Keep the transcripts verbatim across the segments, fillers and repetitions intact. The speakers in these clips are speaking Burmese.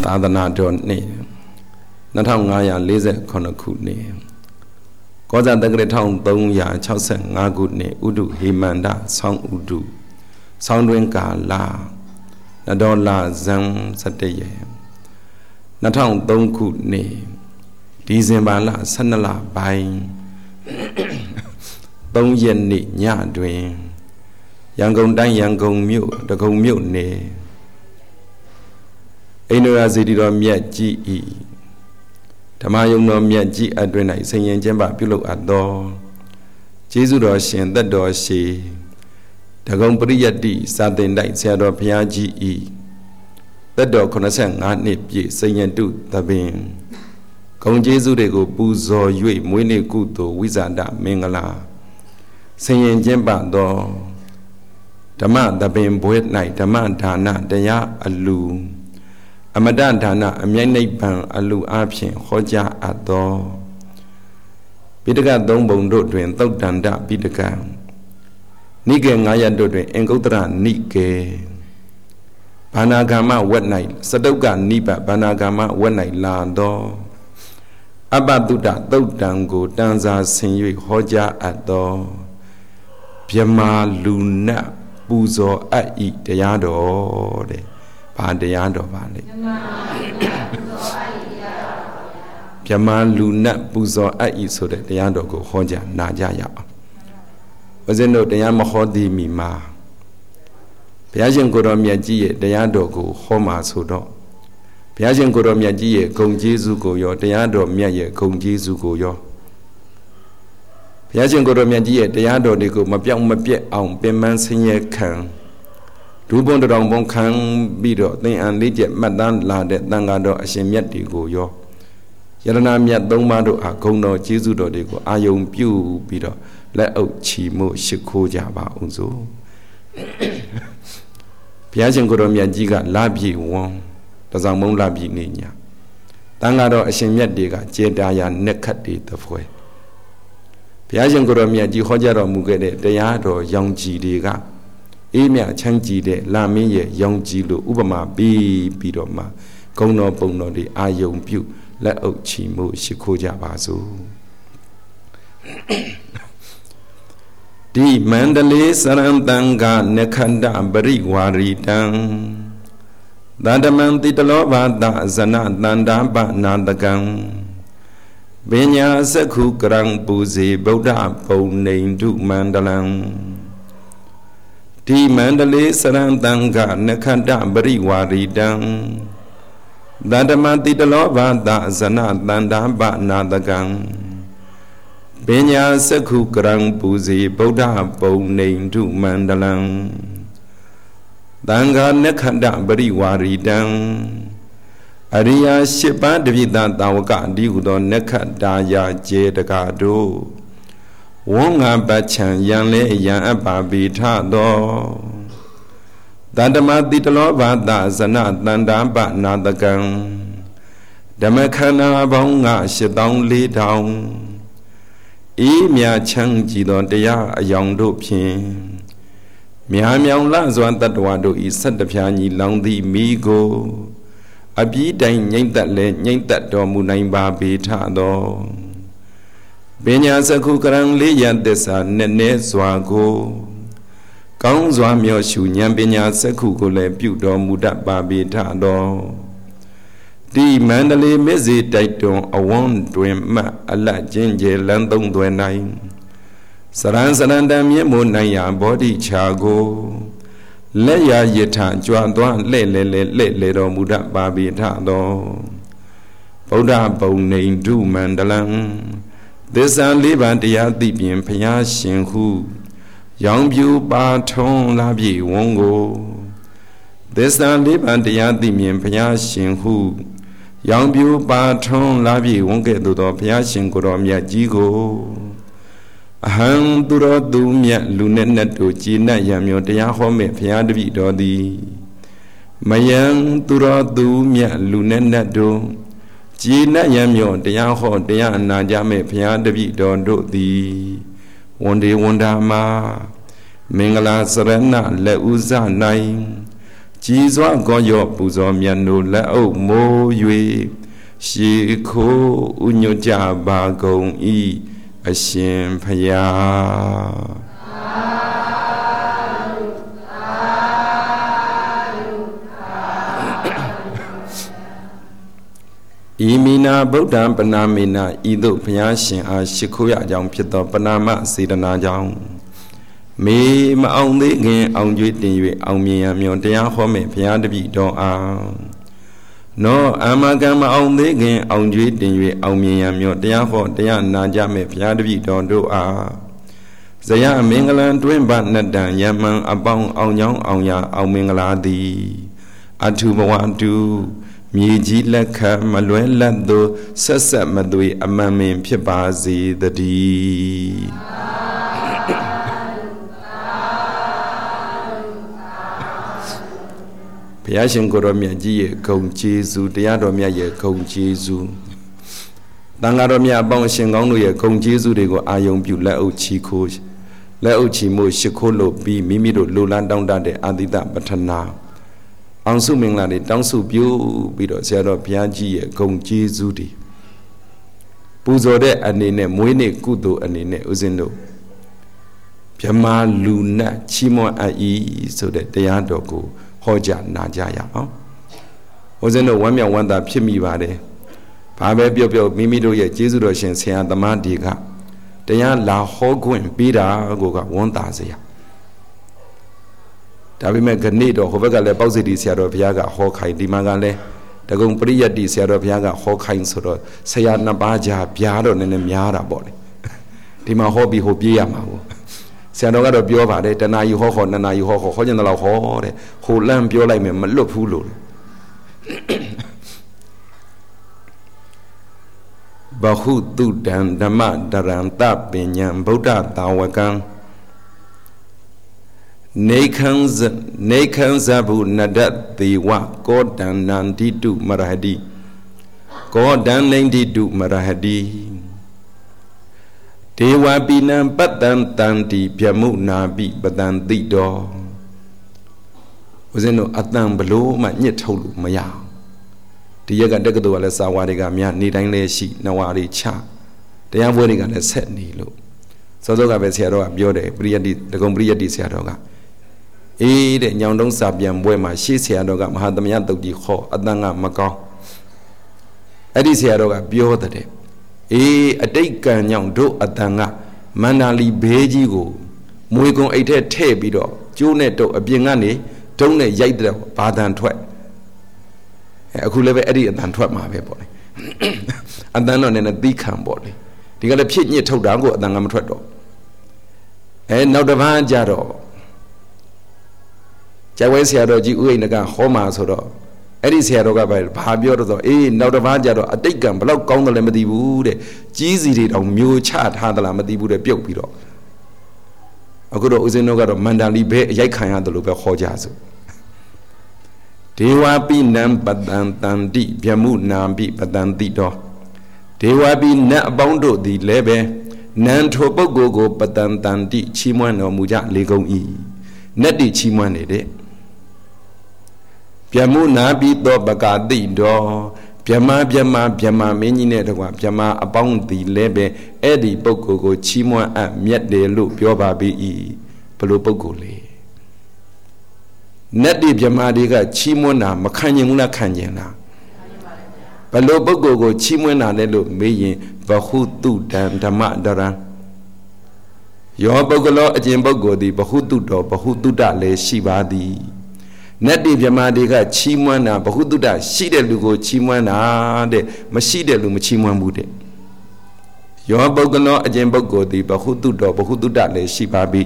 သာသနာတော်နှစ်နှစ်ထောင်ငါးရာလေးဆယ်ခုနှစ်ခုနှစ်ကောဇာတက္ကရာတစ်ထောင်သုံးရာခြောက်ဆယ်ငါးခုနှစ်ဥဒုဟေမန္တဆောင်းဥဒုဆောင်းတွင်ကာလနတော်လာဇန်ဆတရနှစ်ထောင်သုံးခုနှစ်ဒီဇင်ဘာလဆယ်နှစ်လပိုင်းသုံးရက်နေ့ညတွင်ရန်ကုန်တိုင်းရန်ကုန်မြို့တကုံမြို့နယ်အိန္ဒိယစီတီတော်မြတ်ကြီးဤဓမ္မယုံတော်မြတ်ကြီးအတွင်၌ဆင်ရင်ကျင်းပပြုလုပ်အပ်သောကျေးဇူးတော်ရှင်သက်တော်ရှည်တကုံပရိယတ္တိစာသင်တိုက်ဆရာတော်ဘုရားကြီးဤသက်တော်ခုနှစ်ဆယ်ငါးနှစ်ပြည့်စိန်ရတုသဘင်ဂုံကျေးဇူးတွေကိုပူဇော်၍မွေးနေ့ကုသိုလ်ဝိဇာတမင်္ဂလာဆင်ရင်ကျင်းပသောဓမ္မသဘင်ဘွဲ၌ဓမ္မဒါနတရားအလူအမတဒါနအမြိုက်နိဗ္ဗာန်အလူအဖြင့်ဟောကြားအပ်သောပိဋကသုံးပုံတို့တွင်သုတ်တန္တပိဋကနိကေငါးရပ်တို့တွင်အင်္ဂုတ္တရနိကေဘာနာဂမ္မဝက်၌စတုကနိဗ္ဗဘာနာဂမ္မဝက်၌လာသောအပတုတ္တသုတ်တံကိုတန်စာဆင်၍ဟောကြားအပ်သောမြမာလူနတ်ပူဇော်အပ်ဤတရားတော်တဲ့ဘာတရားတော်ပါလဲမြမာလူနတ်ပူဇော်အပ်ဤဆိုတဲ့တရားတော်ကိုဟောကြားနာကြရအောင်ဦးဇင်းတို့တရားမဟောသည်မိမှာဘုရားရှင်ကိုယ်တော်မြတ်ကြီးရဲ့တရားတော်ကိုဟောမှာဆိုတော့ဘုရားရှင်ကိုယ်တော်မြတ်ကြီးရဲ့ဂုဏ်ကျေးဇူးကိုရောတရားတော်မြတ်ရဲ့ဂုဏ်ကျေးဇူးကိုရောဘုရားရှင်ကိုယ်တော်မြတ်ကြီးရဲ့တရားတော်တွေကိုမပြောင်းမပြတ်အောင်ပင်ပန်းဆင်းရဲခံဒုဘုံတောင်ဘုံခံပြီးတော့သင်္အန်လေးကျက်မှတ်တမ်းလာတဲ့တန်ဃာတော်အရှင်မြတ်တွေကိုရောယရဏမြတ်သုံးပါးတို့အားဂုဏ်တော်ကျေးဇူးတော်တွေကိုအာယုံပြုပြီးတော့လက်အုပ်ချီမို့ရှိခိုးကြပါအောင်စို့ဘုရားရှင်ကိုယ်တော်မြတ်ကြီးကလာပြီဝံတစောင်းမုံလာပြီနေညာတန်ဃာတော်အရှင်မြတ်တွေကကျေတာယာနက်ခတ်တွေတဖွဲဘုရားရှင်ကိုယ်တော်မြတ်ကြီးဟောကြားတော်မူခဲ့တဲ့တရားတော်ရောင်ကြည်တွေကအေးမြချမ်းကြည်တဲ့လာမင်းရဲ့ရောင်ကြည်လို့ဥပမာပေးပြီးတော့မှဂုဏ်တော်ပုံတော်တွေအာယုံပြုလက်အုပ်ချီမှုရှိခိုးကြပါစို့ဒီမန္တလေးစရံတန်ကနခန္ဓပရိဝါရီတံသန္တမံတိတလောဘာတဇနတန္တာပနာတကံပညာစက္ခုကရံပူဇေဗုဒ္ဓပုံနေတုမန္တလံဒီမန္တလေးစရံတန်ကနခန္ဓပရိဝါရီတံသန္တမံတိတလောဘာတဇနတန္တာပနာတကံပညာစက္ခုကရံပူဇေဗုဒ္ဓပုံနေတုမန္တလံသံဃာနခန္ဓပရိဝါရီတံအရိယာရှစ်ပါးတပိသတာဝကဒီဟုသောနခတာယာကျေတကားတို့ဝေါငါပတ်ချံယံလဲယံအပ္ပါပိထသောတတ္တမတိတလောဘာတဇနတန္တာပနာတကံဓမ္မခန္ဓာပေါင်းငါရှစ်သောင်းလေးထောင်ဤမြချမ်းကြည်သောတရားအယောင်တို့ဖြင့်မြာမြောင်လစွာတတ္တဝါတို့ဤဆက်တပြားညီလောင်သည့်မိကိုအပြီးတိုင်ငိမ့်သက်လဲငိမ့်သက်တော်မူနိုင်ပါပေထသောပညာစက္ခုကရံလေးရသစ္စာနဲ့နဲ့စွာကိုကောင်းစွာမျှော်ရှုဉာဏ်ပညာစက္ခုကိုလည်းပြုတော်မူတတ်ပါပေထသောဒီမန္တလေးမြစ်စီတိုက်တွန်အဝန်းတွင်မှအလတ်ချင်းကျဲလန်းသုံးသွဲနိုင်စရံစရံတံမြင့်မို့နိုင်ရာဘောဓိချာကိုလက်ရယထကြွားသွားလှဲ့လဲလဲလှဲ့လဲတော်မူတတ်ပါပေထသောဗုဒ္ဓပုံနေတုမန္တလံသစ္စာလေးပါးတရားသိပြင်ဘုရားရှင်ဟုရောင်ပြူပါထုံးလာပြီဝံကိုသစ္စာလေးပါးတရားသိမြင်ဘုရားရှင်ဟုရောင်ပြူပါထုံးလာပြီဝံကဲ့သို့သောဘုရားရှင်ကိုယ်တော်မြတ်ကြီးကိုအဟံသူတော်သူမြတ်လူနဲ့နဲ့တို့ကြည်နတ်ရံမျိုးတရားဟောမဲ့ဘုရားတပည့်တော်သည်မယံသူတော်သူမြတ်လူနဲ့နဲ့တို့ကြည်နတ်ရံမျိုးတရားဟောတရားအနာကြမဲ့ဘုရားတပည့်တော်တို့သည်ဝန်ဒီဝန်တာမှာမင်္ဂလာစရဏလက်ဥဇ၌က Jesus goyo puzo miano la o mo yue shi ko unyoja ba gong i ashin phaya Imina Buddha Panamina Ido Payashin a Shikuya Jang Pito Panama Sidana Jang Me ma ông đấy nghe ông duy tình về ông miệng miệng tiếng họ mẹ phía đất bị đỏ à nó amaga mà ông đấy nghe ông duy tình về ông miệng miệng tiếng họ tiếng na cha mẹ phía đất bị đỏ đỏ à giờ ya mình là tuyên bản nát đàn ya mang abong ông nhong ông ya ông mình là đi atu bawa tu mi ji la kha ma lwe la do sat sat ma dwi aman min phit ba se tati Bùi Yáရှင်ကိုယ်တော်မြတ်ကြီးရဲ့ဂုဏ်ကျေးဇူးတရားတော်မြတ်ရဲ့ဂုဏ်ကျေးဇူးတန်ဃာတော်မြတ်အပေါင်းရှင်ကောင်းတို့ရဲ့ဂုဏ်ကျေးဇူးတွေကိုအာယုံပြုလက်အုပ်ချီခိုးလက်အုပ်ချီမှုရှိခိုးလို့ပြီးမိမိတို့လိုလားတောင်းတတဲ့အာတိတပဋ္ဌနာအောင်စုမင်္ဂလာတွေတောင်းစုပြုပြီးတော့ဆရာတော်ဘုရားကြီးရဲ့ဂုဏ်ကျေးဇူးတွေပူဇော်တဲ့အနေနဲ့မွေးနေ့ကုသိုလ်အနေနဲ့ဦးဇင်းတို့ဗြဟ္မာလူနတ်ချီးမွမ်းအပ်၏ဆိုတဲ့တရားတော်ကိုဟောကြားနာကြရအောင်ဦးဇင်းတို့ဝမ်းမြောက်ဝမ်းသာဖြစ်မိပါတယ်ဘာပဲပြောပြောမိမိတို့ရဲ့ကျေးဇူးတော်ရှင်ဆရာသမားတွေကတရားလာဟောခွင့်ပေးတာကိုကဝမ်းသာစရာဒါပေမဲ့ခဏတော့ဟိုဘက်ကလည်းပေါ့စီတီဆရာတော်ဘုရားကဟောခိုင်းဒီမှာကလည်းတကုံပရိယတ္တိဆရာတော်ဘုရားကဟောခိုင်းဆိုတော့ဆရာနှစ်ပါးကြားပြားတော့နည်းနည်းများတာပေါ့လေဒီမှာဟောပြီးဟိုပြေးရမှာပေါ့ဆရာတော်ကတော့ပြောပါတယ်တဏှာယူဟောခေါ်နှစ်နာယူဟောခေါ်ဟောကျင်တယ်လို့ဟောတဲ့ဟိုလမ်းပြောလိုက်မယ်မလွတ်ဘူးလို့ဘဟုတုတံဓမ္မတရံတပညာဗုဒ္ဓတာဝကံနေခံဇနေခံဇဘုနဒတ်တိဝကောတံနန္တိတုမရဟတိကောတံလိန္တိတုမရဟတိဒေဝပိနံပတ္တံတန္တိဗျမုနာပိပတံတိတောဦးဇင်းတို့အတန်ဘလို့မှညှစ်ထုတ်လို့မရအောင်ဒီရက်ကတက္ကသိုလ်ကလည်းစာဝါတွေကများနေတိုင်းလည်းရှိနဝါတွေချတရားပွဲတွေကလည်းဆက်နေလို့စောစောကပဲဆရာတော်ကပြောတယ်ပရိယတ္တိဒဂုံပရိယတ္တိဆရာတော်ကအေးတဲ့ညောင်တုံးစာပြန်ပွဲမှာရှေ့ဆရာတော်ကမဟာသမယတုတ်ကြီးခေါ်အတန်ကမကောင်းအဲ့ဒီဆရာတော်ကပြောတဲ့အေးအတိတ်ကံကြောင့်တို့အတန်ကမန္တလီဘေးကြီးကိုမွေကုံအိတ်ထဲထည့်ပြီးတော့ကျိုးနဲ့တုတ်အပြင်ကနေတုံးနဲ့ရိုက်တဲ့ဘာတန်ထွက်အဲအခုလည်းပဲအဲ့ဒီအတန်ထွက်မှာပဲပေါ့လေအတန်တော့နည်းနည်းသီးခံပေါ့လေဒီကလည်းဖြစ်ညစ်ထုတ်တာကိုအတန်ကမထွက်တော့အဲနောက်တစ်ပန်းကြတော့ကျဝဲဆရာတော်ကြီးဥိဏကဟောမှာဆိုတော့အဲ့ဒီဆရာတော်ကဘာပြောတော့ဆိုအေးနောက်တစ်ပန်းကြတော့အတိတ်ကံဘလောက်ကောင်းတယ်လဲမသိဘူးတဲ့ကြီးစီတွေတောင်မျိုးချထားသလားမသိဘူးတဲ့ပြုတ်ပြီးတော့အခုတော့ဦးဇင်းတို့ကတော့မန္တလီဘဲအရိုက်ခံရတယ်လို့ပဲဟောကြဆိုဒေဝပိနံပတံတန္တိဗျမုနာပိပတံတိတောဒေဝပိနတ်အပေါင်းတို့သည်လည်းပဲနံထိုပုဂ္ဂိုလ်ကိုပတံတန္တိချီးမွမ်းတော်မူကြလေကုန်၏နတ်တိချီးမွမ်းနေတဲ့ဗျမုနာပိတောပကာတိတောဗျမဗျမဗျမမင်းကြီးနဲ့တကွာဗျမအပေါင်းသည်လည်းပဲအဲ့ဒီပုဂ္ဂိုလ်ကိုချီးမွမ်းအပ်မြတ်တယ်လို့ပြောပါပြီဘလို့ပုဂ္ဂိုလ်လေနတ်တိဗျမတွေကချီးမွမ်းတာမခံကျင်ဘူးလားခံကျင်လားဘလို့ပုဂ္ဂိုလ်ကိုချီးမွမ်းတာလဲလို့မေးရင်ဘဟုတုတံဓမ္မတရံယောပုဂ္ဂလောအကျင့်ပုဂ္ဂိုလ်သည်ဘဟုတုတော်ဘဟုတုတလည်းရှိပါသည်နတ်တိဗျမတွေကချီးမွမ်းတာဘဟုတုတရှိတဲ့လူကိုချီးမွမ်းတာတဲ့မရှိတဲ့လူမချီးမွမ်းဘူးတဲ့ယောပုဂ္ဂလောအကျင့်ပုဂ္ဂိုလ်သည်ဘဟုတုတော်ဘဟုတုတလည်းရှိပါပြီ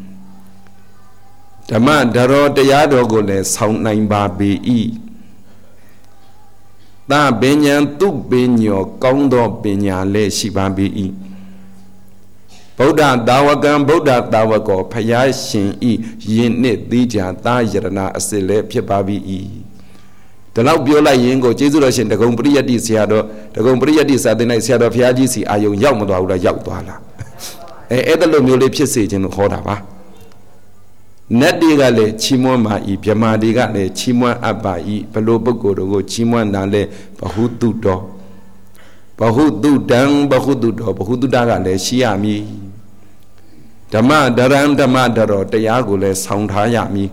ဓမ္မဒရောတရားတော်ကိုလည်းဆောင်းနိုင်ပါပေ၏သပညာသူပညောကောင်းသောပညာလည်းရှိပါပေ၏ဗုဒ္ဓတာဝကံဗုဒ္ဓတာဝကောဖယားရှင်ဤယင်နှစ်သီးကြသာယရဏအစစ်လည်းဖြစ်ပါပြီ၏ဒီလောက်ပြောလိုက်ရင်ကိုကျေးဇူးတော်ရှင်ဒဂုံပရိယတ္တိဆရာတော်ဒဂုံပရိယတ္တိစာသင်၌ဆရာတော်ဘုရားကြီးစီအာယုံရောက်မသွားဘူးလားရောက်သွားလားအဲအဲ့ဒါလိုမျိုးလေးဖြစ်စေခြင်းလို့ဟောတာပါနတ်တွေကလည်းချီးမွမ်းပါ၏ဗြဟ္မာတွေကလည်းချီးမွမ်းအပ်ပါ၏ဘလို့ပုဂ္ဂိုလ်တို့ကိုချီးမွမ်းတာလဲဘဟုတုတောဘဟုတုတံဘဟုတုတောဘဟုတုတကလည်းရှိရမည်ဓမ္မဒရံဓမ္မဒရောတရားကိုလည်းဆောင်းထားရမည်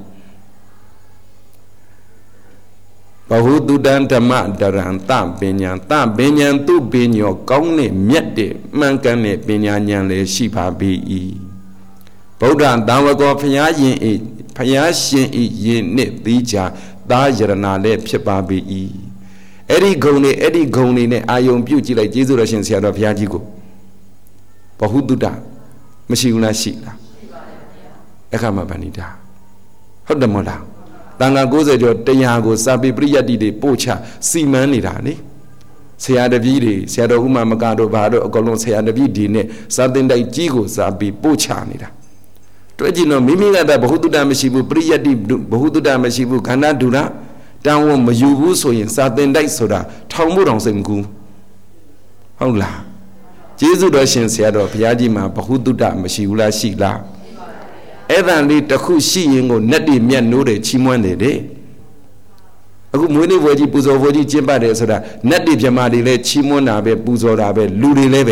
ဘဟုတုတံဓမ္မဒရံသပညာသပညာသူပညောကောင်းတဲ့မြတ်တဲ့မှန်ကန်တဲ့ပညာဉာဏ်လည်းရှိပါပေ၏ဗုဒ္ဓတံဝကောဖျားရင်ဤဖျားရှင်ဤယင်နှစ်သီးချာသာယရဏလည်းဖြစ်ပါပေ၏အဲ့ဒီဂုံတွေအဲ့ဒီဂုံတွေနဲ့အာယုံပြုတ်ကြည့်လိုက်ကျေးဇူးတော်ရှင်ဆရာတော်ဘုရားကြီးကိုဘဟုတုတမရှိဘူးလားရှိလားအခါမှာဗန္ဒီတာဟုတ်တယ်မဟုတ်လားတန်ခါ၉၀ကျော်တရားကိုစာပေပရိယတ္တိတွေပို့ချစီမံနေတာလေဆရာတပည့်တွေဆရာတော်ဥမမကတို့ဘာတို့အကုန်လုံးဆရာတပည့်ဒီနဲ့စာသင်တိုက်ကြီးကိုစာပေပို့ချနေတာတွေ့ကြည့်တော့မိမိကတည်းကဘဟုတုတမရှိဘူးပရိယတ္တိဘဟုတုတမရှိဘူးခန္ဓာဒုရတန်ဝမယူဘူးဆိုရင်စာသင်တိုက်ဆိုတာထောင်မှုတောင်စိတ်မကူဟုတ်လားကျေးဇူးတော်ရှင်ဆရာတော်ဘုရားကြီးမှာဘဟုတုတမရှိဘူးလားရှိလားအဲ့ဒါလေးတစ်ခုရှိရင်ကိုနတ်တွေမြတ်နိုးတယ်ချီးမွမ်းတယ်တဲ့အခုမွေးနေ့ဘွယ်ကြီးပူဇော်ဘွယ်ကြီးကျင်းပတယ်ဆိုတာနတ်တွေဗြဟ္မာတွေလည်းချီးမွမ်းတာပဲပူဇော်တာပဲလူတွေလည်းပဲ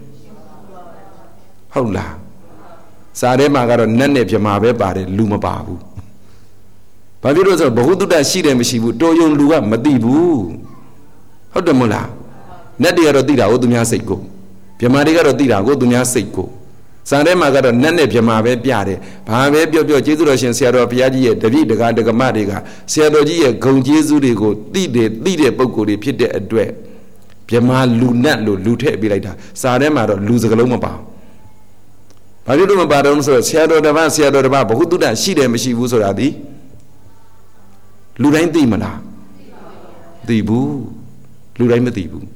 ဟုတ်လားစာထဲမှာကတော့နတ်နဲ့ဗြဟ္မာပဲပါတယ်လူမပါဘူးဘာဖြစ်လို့ဆိုဘဟုတုတရှိတယ်မရှိဘူးတော်ယုံလူကမသိဘူးဟုတ်တယ်မဟုတ်လားနတ်တွေကတော့သိတာကိုသူများစိတ်ကိုဗြဟ္မာတွေကတော့သိတာကိုသူများစိတ်ကိုစာထဲမှာကတော့နတ်နဲ့ဗြဟ္မာပဲပြတယ်ဘာပဲပြောပြောကျေးဇူးတော်ရှင်ဆရာတော်ဘုရားကြီးရဲ့တပည့်တကာဒကမတွေကဆရာတော်ကြီးရဲ့ဂုဏ်ကျေးဇူးတွေကိုသိတယ်သိတဲ့ပုံကိုယ်တွေဖြစ်တဲ့အတွက်ဗြဟ္မာလူနတ်လို့လူထည့်ပေးလိုက်တာစာထဲမှာတော့လူစကလုံးမပါဘာဖြစ်လို့မပါတော့ဆိုတော့ဆရာတော်တစ်ပါးဆရာတော်တစ်ပါးဘဟုတုတရှိတယ်မရှိဘူးဆိုတာဒီလူတိုင်းသိမလားသိဘူးလူတိုင်းမသိဘူး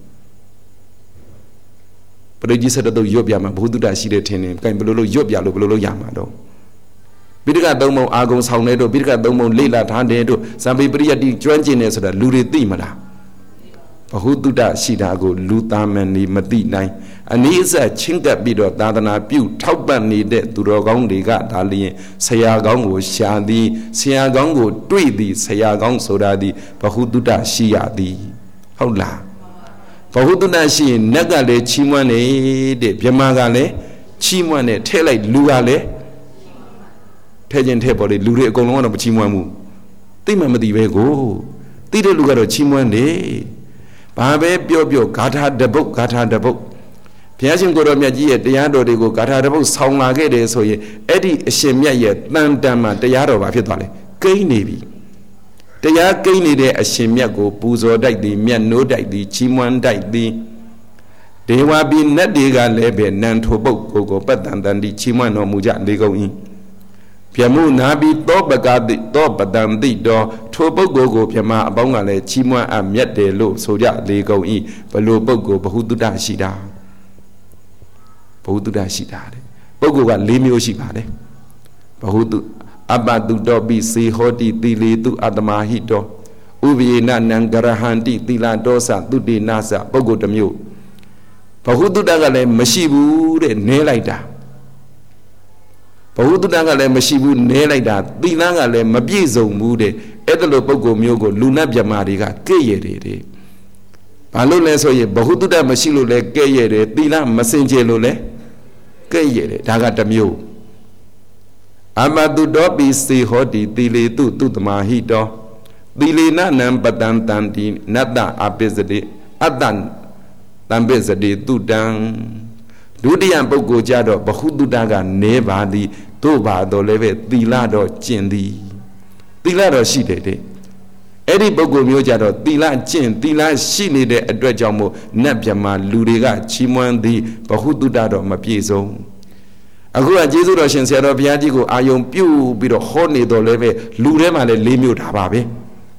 ပရိကြီးစတဲ့တော့ရွတ်ပြမှာဘုဒ္ဓတာရှိတဲ့ထင်တယ်။ကဲဘယ်လိုလုပ်ရွတ်ပြလို့ဘယ်လိုလုပ်ရမှာတော့ပိဋကသုံးပုံအာဂုံဆောင်တဲ့တို့ပိဋကသုံးပုံလိလာထားတဲ့တို့ဇံပိပရိယတ္တိကျွမ်းကျင်နေဆိုတာလူတွေသိမလားဘဟုတုတရှိတာကိုလူသားမဏီမသိနိုင်အနည်းဆက်ချင်းကပ်ပြီးတော့သာသနာပြုထောက်ပံ့နေတဲ့သူတော်ကောင်းတွေကဒါလျင်ဆရာကောင်းကိုရှာသည်ဆရာကောင်းကိုတွေ့သည်ဆရာကောင်းဆိုတာသည်ဘဟုတုတရှိရသည်ဟုတ်လားဘဟုတုတရှိရင်နတ်ကလည်းချီးမွမ်းနေတဲ့ဗြဟ္မာကလည်းချီးမွမ်းနေထဲလိုက်လူကလည်းထဲခြင်းထဲပေါ်လေလူတွေအကုန်လုံးကတော့မချီးမွမ်းဘူးသိမှမသိပဲကိုသိတဲ့လူကတော့ချီးမွမ်းတယ်ဘာပဲပြောပြောဂါထာတပုတ်ဂါထာတပုတ်ဘုရားရှင်ကိုတော်မြတ်ကြီးရဲ့တရားတော်တွေကိုဂါထာတပုတ်ဆောင်းလာခဲ့တယ်ဆိုရင်အဲ့ဒီအရှင်မြတ်ရဲ့တန်တန်မှတရားတော်ဘာဖြစ်သွားလဲကိန်းနေပြီတရားကိန်းနေတဲ့အရှင်မြတ်ကိုပူဇော်တိုက်သည်မြတ်နိုးတိုက်သည်ချီးမွမ်းတိုက်သည်ဒေဝပြည်နတ်တွေကလည်းပဲနံထိုပုတ်ကိုကိုပတ္တန်တန်တိချီးမွမ်းတော်မူကြလေကုန်၏ပြမှုနာပြီးသောပကတိသောပတံတိတော်ထိုပုဂ္ဂိုလ်ကိုပြမအပေါင်းကလည်းချီးမွမ်းအပ်မြတ်တယ်လို့ဆိုကြလေကုန်၏ဘလို့ပုဂ္ဂိုလ်ဘဟုတုတရှိတာဘဟုတုတရှိတာတဲ့ပုဂ္ဂိုလ်က၄မျိုးရှိပါတယ်ဘဟုတုအပတုတောပိစေဟောတိတိလေတုအတ္တမဟိတောဥပယေနနံဂရဟန္တိတိလတောသသုတေနသပုဂ္ဂိုလ်တစ်မျိုးဘဟုတုတကလည်းမရှိဘူးတဲ့နည်းလိုက်တာဘဟုတုတကလည်းမရှိဘူးနည်းလိုက်တာသီလကလည်းမပြည့်စုံဘူးတဲ့အဲ့ဒါလိုပုဂ္ဂိုလ်မျိုးကိုလူနတ်မြမာတွေကကဲ့ရဲ့တယ်တဲ့ဘာလို့လဲဆိုရင်ဘဟုတုတမရှိလို့လဲကဲ့ရဲ့တယ်သီလမစင်ကြယ်လို့လဲကဲ့ရဲ့တယ်ဒါကတစ်မျိုးအမတုတောပိစေဟောတိတိလေတုတုတမဟိတောတိလေနနံပတံတန္တိနတ္တအပိစတိအတ္တတံပိစတိတုတံဒုတိယပုဂ္ဂိုလ်ကြတော့ဘဟုတုတကနေပါသည်တို့ပါတော့လည်းပဲသီလတော့ကျင့်သည်သီလတော့ရှိတယ်တဲ့အဲ့ဒီပုဂ္ဂိုလ်မျိုးကြတော့သီလကျင့်သီလရှိနေတဲ့အတွက်ကြောင့်မို့နတ်မြမာလူတွေကချီးမွမ်းသည်ဘဟုတုတတော့မပြည့်စုံအခုကကျေးဇူးတော်ရှင်ဆရာတော်ဘုရားကြီးကိုအာယုံပြုတ်ပြီးတော့ဟောနေတော်လည်းပဲလူထဲမှာလည်း၄မျိုးဒါပါပဲ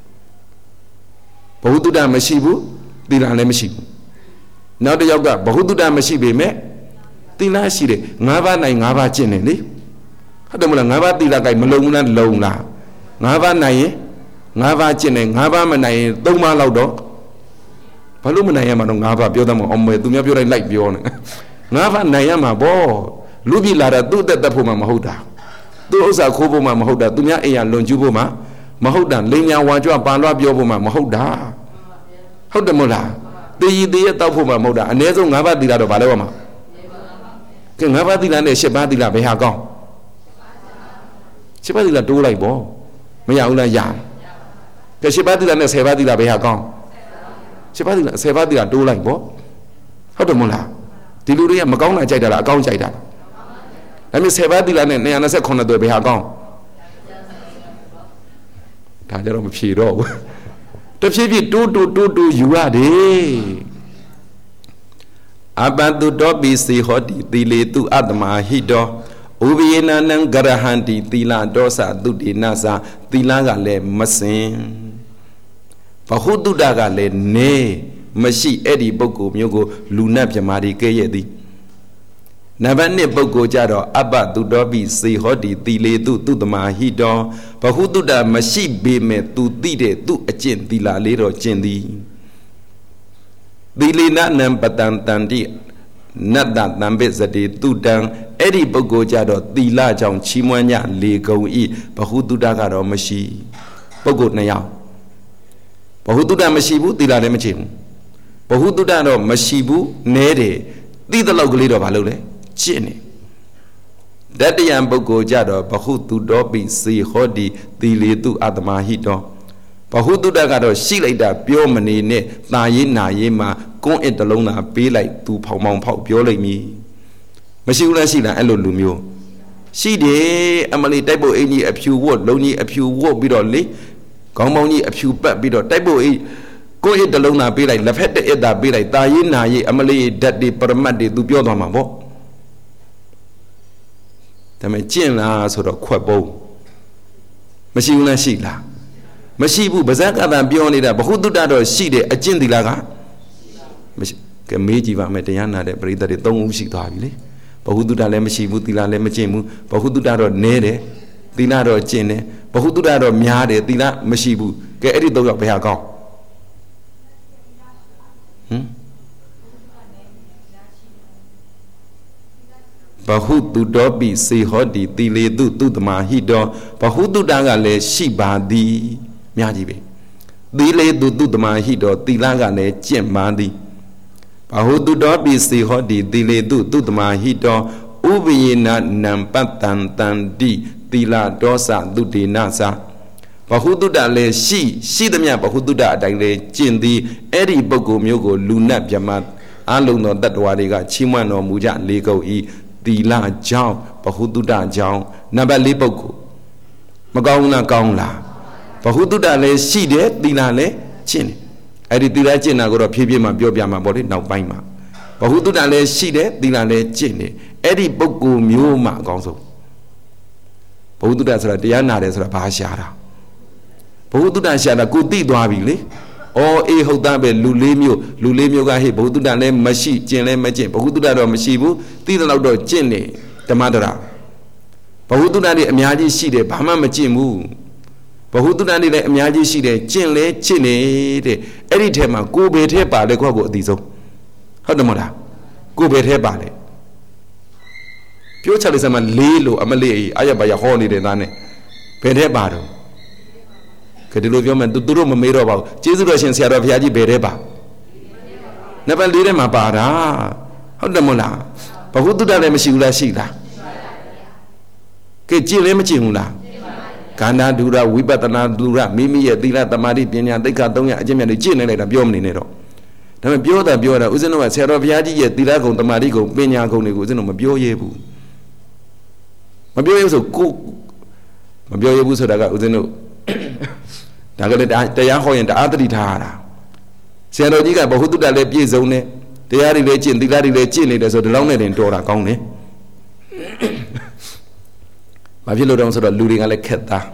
ဘဟုတုတမရှိဘူးသီလလည်းမရှိဘူးနောက်တစ်ယောက်ကဘဟုတုတမရှိပေမဲ့သီလရှိတယ်၅ပါးနိုင်၅ပါးကျင့်တယ်လေဟုတ်တယ်မလား၅ပါးသီလကိုမလုံဘူးလားလုံလား၅ပါးနိုင်ရင်၅ပါးကျင့်တယ်၅ပါးမနိုင်ရင်၃ပါးလောက်တော့ဘာလို့မနိုင်ရမှာတော့၅ပါးပြောသမောအောင်မယ်သူများပြောတိုင်းလိုက်ပြောနေ၅ပါးနိုင်ရမှာဗောလူပြည်လာတာသူ့တက်တက်ဖို့မှမဟုတ်တာသူဥစ္စာခိုးဖို့မှမဟုတ်တာသူများအိမ်ရလွန်ကျူးဖို့မှမဟုတ်တာလိန်ညာဝါကြွပါလွားပြောဖို့မှမဟုတ်တာဟုတ်တယ်မို့လားတည်ရည်တည်ရတောက်ဖို့မှမဟုတ်တာအ ਨੇ ဆုံး၅ပါးသီလတော့ဘာလဲဝမှာကဲ၅ပါးသီလနဲ့၈ပါးသီလဘယ်ဟာကောင်း၈ပါးသီလတိုးလိုက်ပေါ့မရဘူးလားရကဲ၈ပါးသီလနဲ့၁၀ပါးသီလဘယ်ဟာကောင်း၈ပါးသီလ၁၀ပါးသီလတိုးလိုက်ပေါ့ဟုတ်တယ်မို့လားဒီလူတွေကမကောင်းတာကြိုက်တာလားအကောင်းကြိုက်တာလားဒါမျိုး၁၀ပါးသီလနဲ့၂၂၈သွဲဘယ်ဟာကောင်းဒါကြတော့မဖြေတော့ဘူးတဖြည်းဖြည်းတိုးတိုးတိုးတိုးယူရတယ်အပတုတောပိစေဟောတိသီလေတုအတ္တမဟိတောဥပယေနနံဂရဟန္တိသီလတောသသုတေနသသီလကလည်းမစင်ဘဟုတုတ္တကလည်းနေမရှိအဲ့ဒီပုဂ္ဂိုလ်မျိုးကိုလူနတ်မြမာတွေကဲ့ရဲ့သည်နံပါတ်နှစ်ပုဂ္ဂိုလ်ကြတော့အပတုတောပိစေဟောတိသီလေတုသူတမဟိတောဘဟုတုတ္တမရှိပေမဲ့သူသိတဲ့သူအကျင့်သီလလေးတော့ကျင့်သည်သီလေနနံပတံတန္တိနတ္တတံပိစတိတုတံအဲ့ဒီပုဂ္ဂိုလ်ကြတော့သီလကြောင့်ချီးမွမ်းညလေကုန်ဤဘဟုတုတ္တကတော့မရှိပုဂ္ဂိုလ်နှစ်ယောက်ဘဟုတုတ္တမရှိဘူးသီလလည်းမကျင့်ဘူးဘဟုတုတ္တတော့မရှိဘူးနဲတယ်သိတဲ့လောက်ကလေးတော့ဘာလုပ်လဲကျင့်နေတတ္တယံပုဂ္ဂိုလ်ကြတော့ဘဟုတုတောပိစေဟောတိသီလေတုအတ္တမဟိတောဘဟုတုတ္တကတော့ရှိလိုက်တာပြောမနေနဲ့တာရေးနာရေးမှာကွန်းအစ်တလုံးသာပေးလိုက်သူဖောင်ဖောင်ဖောက်ပြောလိုက်မည်မရှိဘူးလားရှိလားအဲ့လိုလူမျိုးရှိတယ်အမလီတိုက်ဖို့အင်ကြီးအဖြူဝတ်လုံးကြီးအဖြူဝတ်ပြီးတော့လေခေါင်းပေါင်းကြီးအဖြူပတ်ပြီးတော့တိုက်ဖို့အင်ကိုယ့်အစ်တလုံးသာပေးလိုက်လက်ဖက်တဲ့အစ်သာပေးလိုက်တာရေးနာရေးအမလီဓာတ်တွေပရမတ်တွေသူပြောသွားမှာပေါ့ဒါပေမဲ့ကျင့်လားဆိုတော့ခွက်ပုံးမရှိဘူးလားရှိလားမရှိဘူးဗဇက်ကတန်ပြောနေတာဘဟုတုတ္တတော့ရှိတယ်အကျင့်သီလကမရှိကဲမေးကြည့်ပါမယ်တရားနာတဲ့ပရိသတ်တွေသုံးဦးရှိသွားပြီလေဘဟုတုတ္တလည်းမရှိဘူးသီလလည်းမကျင့်ဘူးဘဟုတုတ္တတော့နည်းတယ်သီလတော့ကျင့်တယ်ဘဟုတုတ္တတော့များတယ်သီလမရှိဘူးကဲအဲ့ဒီသုံးယောက်ဘယ်ဟာကောင်းဟမ်ဘဟုတုတောပိစေဟောတိသီလေတုသူတမဟိတောဘဟုတုတကလည်းရှိပါသည်များကြီးပဲသီလေတုသူတမဟိတောသီလကလည်းကျင့်ပါသည်ဘဟုတုတောပိစေဟောတိသီလေတုသူတမဟိတောဥပယေနနံပတ္တံတန္တိသီလတောသသုတေနသဘဟုတုတလည်းရှိရှိသမျှဘဟုတုတအတိုင်းလည်းကျင့်သည်အဲ့ဒီပုဂ္ဂိုလ်မျိုးကိုလူနတ်မြမအလုံးသောတတ္တဝါတွေကချီးမွမ်းတော်မူကြလေကုန်၏သီလကြောင့်ဘဟုတုတကြောင့်နံပါတ်၄ပုဂ္ဂိုလ်မကောင်းလားကောင်းလားဘဟုတုတလည်းရှိတယ်သီလလည်းကျင့်တယ်အဲ့ဒီသီလကျင့်တာကိုတော့ဖြည်းဖြည်းမှပြောပြမှာပေါ့လေနောက်ပိုင်းမှာဘဟုတုတလည်းရှိတယ်သီလလည်းကျင့်တယ်အဲ့ဒီပုဂ္ဂိုလ်မျိုးမှအကောင်းဆုံးဘဟုတုတဆိုတာတရားနာတယ်ဆိုတာဘာရှာတာဘဟုတုတရှာတာကိုသိသွားပြီလေအော်အေးဟုတ်သားပဲလူလေးမျိုးလူလေးမျိုးကဟေ့ဘဟုတုတလည်းမရှိကျင့်လည်းမကျင့်ဘဟုတုတတော့မရှိဘူးသိတဲ့လောက်တော့ကျင့်နေဓမ္မတရဘဟုတုတတွေအများကြီးရှိတယ်ဘာမှမကျင့်ဘူးဘဟုတုတတွေလည်းအများကြီးရှိတယ်ကျင့်လဲကျင့်နေတဲ့အဲ့ဒီထဲမှာကိုယ်ပဲထဲပါလေခွက်ကိုအတိဆုံးဟုတ်တယ်မဟုတ်လားကိုယ်ပဲထဲပါလေပြောချလိုက်စမ်းမလေးလို့အမလေးအာရပါရဟောနေတဲ့သားနဲ့ဘယ်ထဲပါတော့ကဲဒီလိုပြောမယ်သူတို့မမေးတော့ပါဘူးကျေးဇူးတော်ရှင်ဆရာတော်ဘုရားကြီးဘယ်ထဲပါနံပါတ်၄ထဲမှာပါတာဟုတ်တယ်မို့လားဘဟုတုတလည်းမရှိဘူးလားရှိလားကဲကျင့်လည်းမကျင့်ဘူးလားခန္ဓာဒုရဝိပဿနာဒုရမိမိရဲ့သီလသမာဓိပညာသိက္ခာသုံးရအကျင့်မြတ်တွေကျင့်နေလိုက်တာပြောမနေနဲ့တော့ဒါပေမဲ့ပြောတာပြောတာဦးဇင်းတို့ကဆရာတော်ဘုရားကြီးရဲ့သီလဂုဏ်သမာဓိဂုဏ်ပညာဂုဏ်တွေကိုဦးဇင်းတို့မပြောရဲဘူးမပြောရဲဆိုကိုမပြောရဲဘူးဆိုတာကဦးဇင်းတို့ဒါကလည်းတရားဟောရင်တအားတတိထားရတာဆရာတော်ကြီးကဘဟုတုတလည်းပြည့်စုံတယ်တရားတွေလည်းကျင့်သီလတွေလည်းကျင့်နေတယ်ဆိုဒီလောက်နဲ့တင်တော်တာကောင်းတယ်ဘာဖြစ်လို့တော့ဆိုတော့လူတွေကလည်းခက်သား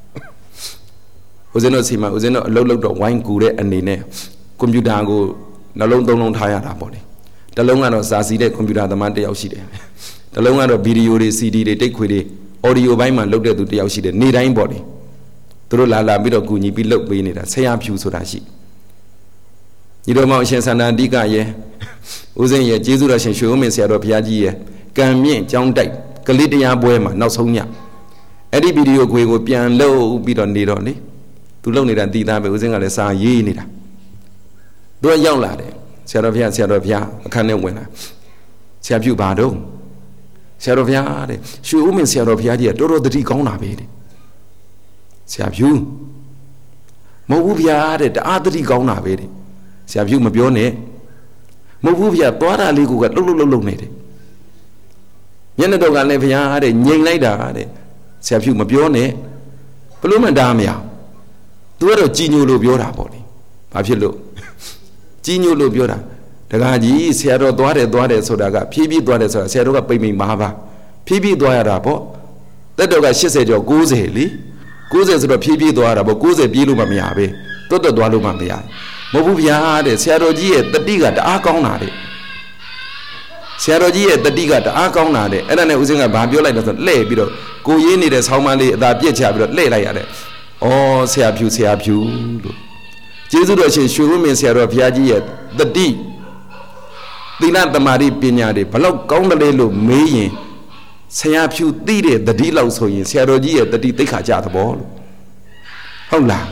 ဦးဇင်းတို့စီမှာဦးဇင်းတို့အလုပ်လုပ်တော့ဝိုင်းကူတဲ့အနေနဲ့ကွန်ပျူတာကိုနှလုံးသုံးလုံးထားရတာပေါ့လေတစ်လုံးကတော့စာစီတဲ့ကွန်ပျူတာသမားတစ်ယောက်ရှိတယ်တစ်လုံးကတော့ဗီဒီယိုတွေ စီ ဒီ တွေတိတ်ခွေတွေအော်ဒီယိုဘိုင်းမှာလုပ်တဲ့သူတစ်ယောက်ရှိတယ်နေ့တိုင်းပေါ့လေသူတို့လာလာပြီးတော့ကူညီပြီးလုပ်ပေးနေတာဆရာဖြူဆိုတာရှိညီတော်မောင်အရှင်စန္ဒာတိကရဲ့ဦးဇင်းရဲ့ကျေးဇူးတော်ရှင်ရွှေဦးမင်းဆရာတော်ဘုရားကြီးရဲ့ကံမြင့်ကျောင်းတိုက်ကလေးတရားပွဲမှာနောက်ဆုံးညအဲ့ဒီဗီဒီယိုခွေကိုပြန်လုပ်ပြီးတော့နေတော့လေသူလုံနေတာတည်သားပဲဦးစင်းကလည်းစာရေးနေတာသူကရောက်လာတယ်ဆရာတော်ဘုရားဆရာတော်ဘုရားအခန်းထဲဝင်လာဆရာပြုပါတော့ဆရာတော်ဘုရားတဲ့ရွှေဦးမင်းဆရာတော်ဘုရားကြီးကတော်တော်တတိကောင်းတာပဲတဲ့ဆရာပြုမဟုတ်ဘူးဗျာတဲ့တအားတတိကောင်းတာပဲတဲ့ဆရာပြုမပြောနဲ့မဟုတ်ဘူးဗျာသွားတာလေးကလှုပ်လှုပ်လှုပ်လှုပ်နေတယ်မျက်နှာတော့ကလည်းဘုရားတဲ့ငြိမ်လိုက်တာတဲ့ဆရာပြုမပြောနဲ့ဘလို့မှတားမရသူကတော့ကြီးညိုလို့ပြောတာပေါ့လေဘာဖြစ်လို့ကြီးညိုလို့ပြောတာတခါကြီးဆရာတော်သွားတယ်သွားတယ်ဆိုတာကဖြည်းဖြည်းသွားတယ်ဆိုတာဆရာတော်ကပိတ်မိမှာပါဖြည်းဖြည်းသွားရတာပေါ့တက်တော်က၈၀ကျော်၉၀လေ၉၀ဆိုတော့ဖြည်းဖြည်းသွားရတာပေါ့၉၀ပြေးလို့မှမရပဲတွတ်တွတ်သွားလို့မှမရမဟုတ်ဘူးဗျာတဲ့ဆရာတော်ကြီးရဲ့တတိကတအားကောင်းတာတဲ့ဆရာတော်ကြီးရဲ့တတိကတအားကောင်းတာတဲ့အဲ့ဒါနဲ့ဦးစင်းကဘာပြောလိုက်လဲဆိုလှဲ့ပြီးတော့ကိုရေးနေတဲ့ဆောင်းမလေးအသာပြက်ချပြီးတော့လှဲ့လိုက်ရတယ်ဩဆရာဖြူဆရာဖြူလို့ကျေးဇူးတော်ရှင်ရွှေဝင်းမင်းဆရာတော်ဘုရားကြီးရဲ့တတိသီလသမာဓိပညာတွေဘလောက်ကောင်းတယ်လဲလို့မေးရင်ဆရာဖြူသိတဲ့တတိလောက်ဆိုရင်ဆရာတော်ကြီးရဲ့တတိသိက္ခာကြသဘောလို့ဟုတ်လား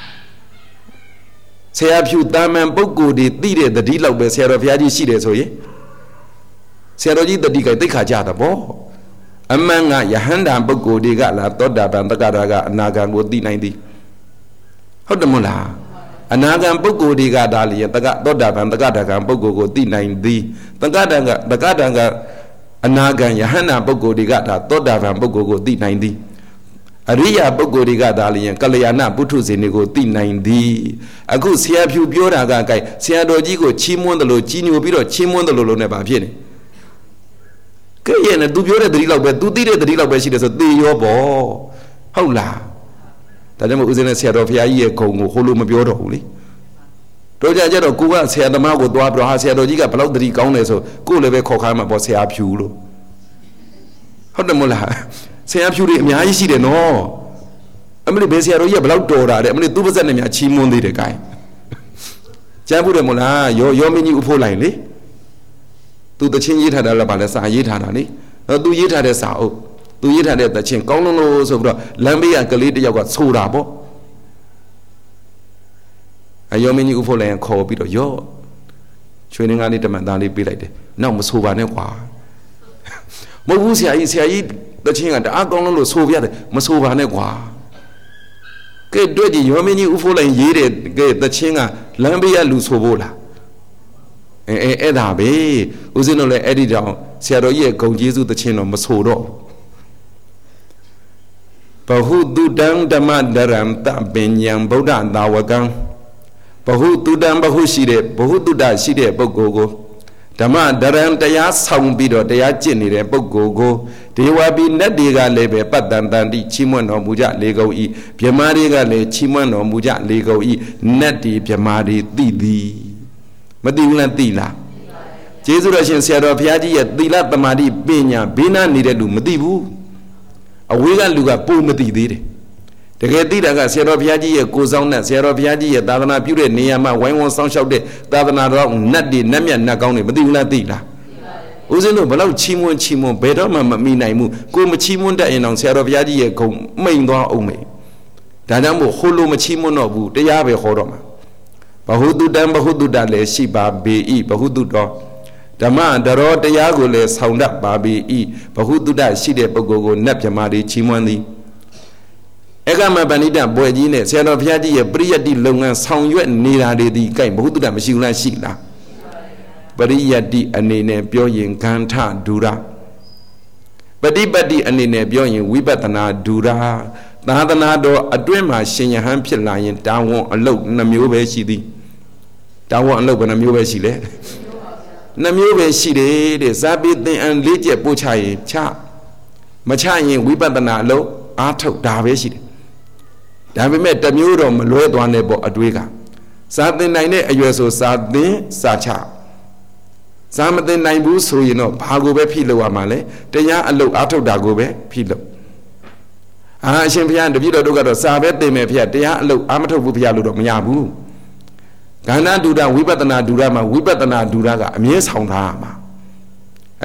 ဆရာဖြူတာမန်ပုဂ္ဂိုလ်တွေသိတဲ့တတိလောက်ပဲဆရာတော်ဘုရားကြီးရှိတယ်ဆိုရင်ဆရာတော်ကြီးတတိကသိက္ခာကြသဘောအမှန်ကယဟန္တာပုဂ္ဂိုလ်တွေကလားသောတာပန်တက္ကရာကအနာဂံကိုသိနိုင်သည်ဟုတ်တယ်မို့လားအနာဂံပုဂ္ဂိုလ်တွေကဒါလျင်တက္ကသောတာပန်တက္ကရာကံပုဂ္ဂိုလ်ကိုသိနိုင်သည်တက္ကတံကတက္ကတံကအနာဂံယဟန္တာပုဂ္ဂိုလ်တွေကဒါသောတာပန်ပုဂ္ဂိုလ်ကိုသိနိုင်သည်အရိယာပုဂ္ဂိုလ်တွေကဒါလျင်ကလျာဏပုထုဇဉ်တွေကိုသိနိုင်သည်အခုဆရာဖြူပြောတာကကြိုက်ဆရာတော်ကြီးကိုချီးမွမ်းတယ်လို့ကြီးညိုပြီးတော့ချီးမွမ်းတယ်လို့လို့ ਨੇ ဘာဖြစ်နေကဲရဲ့နဲ့ तू ပြောတဲ့တတိလောက်ပဲ तू သိတဲ့တတိလောက်ပဲရှိတယ်ဆိုသေရောပေါ့ဟုတ်လားဒါကြောင့်မို့ဦးဇင်းနဲ့ဆရာတော်ဘုရားကြီးရဲ့ဂုံကိုဟိုလိုမပြောတော့ဘူးလေတို့ကြကြတော့ကိုကဆရာသမားကိုသွားပြီးတော့ဟာဆရာတော်ကြီးကဘလောက်တတိကောင်းတယ်ဆိုကိုလည်းပဲခေါ်ခိုင်းမှာပေါ့ဆရာဖြူလို့ဟုတ်တယ်မို့လားဆရာဖြူတွေအများကြီးရှိတယ်နော်အမလေးဘယ်ဆရာတော်ကြီးကဘလောက်တော်တာတဲ့အမလေးသူ့ပါဇက်နဲ့များချီးမွမ်းသေးတယ်ကိုင်းကျမ်းဖို့တယ်မို့လားရောရောမင်းကြီးဥဖို့လိုက်လေသူတချင်းရေးထားတာလည်းဗာလဲစာရေးထားတာလေသူရေးထားတဲ့စာအုပ်သူရေးထားတဲ့တချင်းကောင်းလုံးလို့ဆိုပြီးတော့လမ်းဘေးကကလေးတယောက်ကဆိုတာပေါ့အယောမင်းကြီးဥဖို့လိုက်ခေါ်ပြီးတော့ရောချွေးနေငါးလေးတမန်သားလေးပေးလိုက်တယ်နောက်မဆိုပါနဲ့ကွာမဟုတ်ဘူးဆရာကြီးဆရာကြီးတချင်းကတအားကောင်းလုံးလို့ဆိုပြတယ်မဆိုပါနဲ့ကွာကဲတွေ့ကြည့်ယောမင်းကြီးဥဖို့လိုက်ရေးတဲ့ကဲတချင်းကလမ်းဘေးကလူဆိုဖို့လားအဲအဲအဲ့ဒါပဲဦးဇင်းတို့လည်းအဲ့ဒီတောင်ဆရာတော်ကြီးရဲ့ဂုံကျေးဇူးသခြင်းတော့မဆိုတော့ဘဟုတုတံဓမ္မဒရံတပညာဗုဒ္ဓသာဝကံဘဟုတုတံဘဟုရှိတဲ့ဘဟုတုတရှိတဲ့ပုဂ္ဂိုလ်ကိုဓမ္မဒရံတရားဆောင်ပြီးတော့တရားကျင့်နေတဲ့ပုဂ္ဂိုလ်ကိုဒေဝပိနတ်တွေကလည်းပဲပတ္တန်တန်တိချီးမွမ်းတော်မူကြလေကုန်၏ဗြဟ္မာတွေကလည်းချီးမွမ်းတော်မူကြလေကုန်၏နတ်တွေဗြဟ္မာတွေသိသည်မသိဘူးလားသိလားကျေးဇူးတော်ရှင်ဆရာတော်ဘုရားကြီးရဲ့သီလသမာဓိပညာဘေးနားနေတဲ့လူမသိဘူးအဝေးကလူကပိုမသိသေးတယ်တကယ်သိတာကဆရာတော်ဘုရားကြီးရဲ့ကိုယ်ဆောင်နဲ့ဆရာတော်ဘုရားကြီးရဲ့သာသနာပြုတဲ့နေရာမှာဝိုင်းဝန်းဆောင်ရှောက်တဲ့သာသနာတော်နတ်တွေနတ်မြတ်နတ်ကောင်းတွေမသိဘူးလားသိလားဦးဇင်းတို့ဘလောက်ချီးမွမ်းချီးမွမ်းဘယ်တော့မှမမိနိုင်ဘူးကိုမချီးမွမ်းတတ်ရင်တော့ဆရာတော်ဘုရားကြီးရဲ့ဂုဏ်မိန်သွားအောင်မေဒါကြောင့်မို့ဟိုလိုမချီးမွမ်းတော့ဘူးတရားပဲဟောတော့မှာဘဟုတုတံဘဟုတုတလည်းရှိပါပေ၏ဘဟုတုတော်ဓမ္မတရောတရားကိုလည်းဆောင်တတ်ပါပေ၏ဘဟုတုတရှိတဲ့ပုဂ္ဂိုလ်ကိုနတ်မြမာတွေချီးမွမ်းသည်ဧကမပဏိတဘွယ်ကြီးနဲ့ဆရာတော်ဘုရားကြီးရဲ့ပရိယတ္တိလုပ်ငန်းဆောင်ရွက်နေတာတွေဒီကိုင်ဘဟုတုတမရှိဘူးလားရှိလားပရိယတ္တိအနေနဲ့ပြောရင်ဂန္ဓဒူရပฏิပတ်တိအနေနဲ့ပြောရင်ဝိပဿနာဒူရသာသနာတော်အတွင်းမှာရှင်ယဟန်ဖြစ်လာရင်တာဝန်အလုပ်နှမျိုးပဲရှိသည်တာဝန်အလုပ်ဘယ်နှမျိုးပဲရှိလဲနှမျိုးပဲရှိတယ်တဲ့ဇာပိသင်္အန်လေးချက်ပို့ချရင်ချမချရင်ဝိပဿနာအလုပ်အားထုတ်ဒါပဲရှိတယ်ဒါပေမဲ့တစ်မျိုးတော့မလွဲသွားနဲ့ပေါ့အတွေးကစာသင်နိုင်တဲ့အရွယ်ဆိုစာသင်စာချစာမသင်နိုင်ဘူးဆိုရင်တော့ဘာကိုပဲဖိလို့ရမှာလဲတရားအလုပ်အားထုတ်တာကိုပဲဖိလို့အာအရှင်ဘုရားတပည့်တော်တို့ကတော့စာပဲသင်မယ်ဘုရားတရားအလုပ်အားမထုတ်ဘူးဘုရားလို့တော့မရဘူးကန္နာဒုရဝိပဿနာဒုရမှာဝိပဿနာဒုရကအမြဲဆောင်ထားရမှာ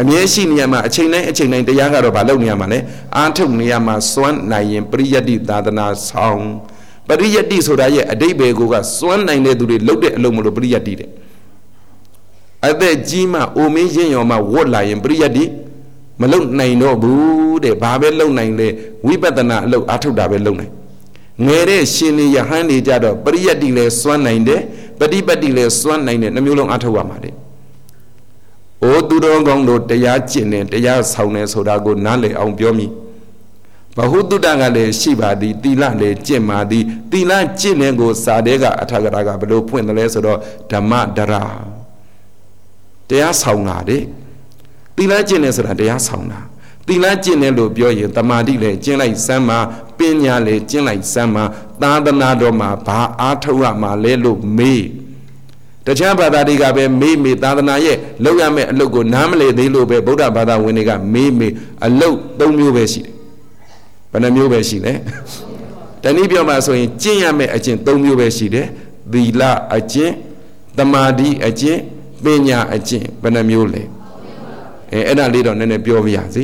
အမြဲရှိနေရမှာအချိန်တိုင်းအချိန်တိုင်းတရားကတော့ဘာလုပ်နေရမှာလဲအားထုတ်နေရမှာစွမ်းနိုင်ရင်ပရိယတ္တိသာသနာဆောင်ပရိယတ္တိဆိုတာရဲ့အဓိပ္ပာယ်ကိုကစွမ်းနိုင်တဲ့သူတွေလုပ်တဲ့အလုပ်မလို့ပရိယတ္တိတဲ့အသက်ကြီးမှအိုမင်းရင်ရောမှဝတ်လာရင်ပရိယတ္တိမလုံနိုင်တော့ဘူးတဲ့ဘာပဲလုံနိုင်လဲဝိပဿနာအလုပ်အားထုတ်တာပဲလုံနိုင်ငယ်တဲ့ရှင်နေယဟန်နေကြတော့ပရိယတ္တိလည်းစွမ်းနိုင်တယ်ပฏิပတ်တိလည်းစွမ်းနိုင်တယ်နှမျိုးလုံးအားထုတ်ရမှာတဲ့။အိုသူတော်ကောင်းတို့တရားကျင့်တယ်တရားဆောင်တယ်ဆိုတာကိုနားလည်အောင်ပြောမိ။ဘဟုတုတကလည်းရှိပါသည်သီလလည်းကျင့်ပါသည်သီလကျင့်တဲ့ကိုစာတဲကအထာဂရကဘလို့ဖွင့်တယ်လဲဆိုတော့ဓမ္မဒရာတရားဆောင်တာတဲ့သီလကျင့်တယ်ဆိုတာတရားဆောင်တာသီလကျင့်တယ်လို့ပြောရင်တမာတိလည်းကျင့်လိုက်စမ်းမှာပညာလည်းကျင့်လိုက်စမ်းမှာသာသနာတော်မှာဘာအားထုတ်ရမှာလဲလို့မေးတခြားဘာသာတွေကပဲမေးမေးသာသနာရဲ့လောက်ရမယ့်အလုပ်ကိုနားမလည်သေးလို့ပဲဗုဒ္ဓဘာသာဝင်တွေကမေးမေးအလုပ်၃မျိုးပဲရှိတယ်ဘယ်နှမျိုးပဲရှိလဲတနည်းပြောမှဆိုရင်ကျင့်ရမယ့်အကျင့်၃မျိုးပဲရှိတယ်သီလအကျင့်တမာတိအကျင့်ပညာအကျင့်ဘယ်နှမျိုးလဲအဲအဲ့ဒါလေးတော့နည်းနည်းပြောပြရစီ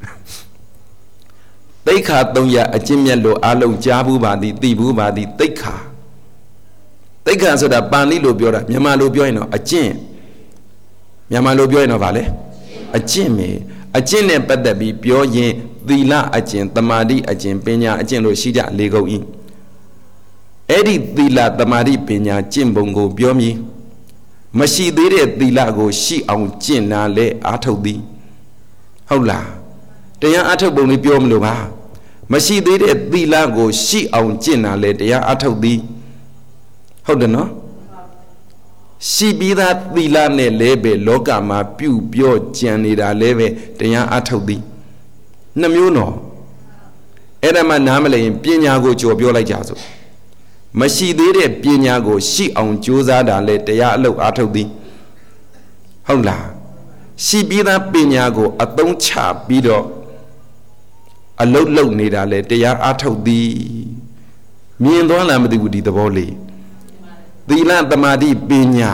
သိက္ခာ၃ရပ်အကျင့်မြတ်လို့အားလုံးကြားဘူးပါသည်သိဘူးပါသည်သိက္ခာသိက္ခာဆိုတာပါဠိလိုပြောတာမြန်မာလိုပြောရင်တော့အကျင့်မြန်မာလိုပြောရင်တော့ဗာလဲအကျင့်ပဲအကျင့်နဲ့ပတ်သက်ပြီးပြောရင်သီလအကျင့်တမာတိအကျင့်ပညာအကျင့်လို့ရှိကြလေကုန်၏အဲ့ဒီသီလတမာတိပညာကျင့်ပုံကိုပြောမည်မရှိသေးတဲ့သီလကိုရှိအောင်ကျင့်တာလဲအားထုတ်သည်ဟုတ်လားတရားအားထုတ်ပုံလေးပြောမလို့ပါမရှိသေးတဲ့သီလကိုရှိအောင်ကျင့်တာလဲတရားအားထုတ်သည်ဟုတ်တယ်နော်ရှိပြီးသားသီလနဲ့လဲပဲလောကမှာပြုပြောကြံနေတာလဲပဲတရားအားထုတ်သည်နှမျိုးနော်အဲ့ဒါမှနားမလည်ရင်ပညာကိုကြော်ပြောလိုက်ကြစို့မရှိသေးတဲ့ပညာကိုရှိအောင်ကြိုးစားတာလဲတရားအလုပ်အားထုတ်သည်ဟုတ်လားရှိပြီးသားပညာကိုအသုံးချပြီးတော့အလုပ်လုပ်နေတာလဲတရားအားထုတ်သည်မြင်သွားလားမသိဘူးဒီသဘောလေးသီလသမာဓိပညာ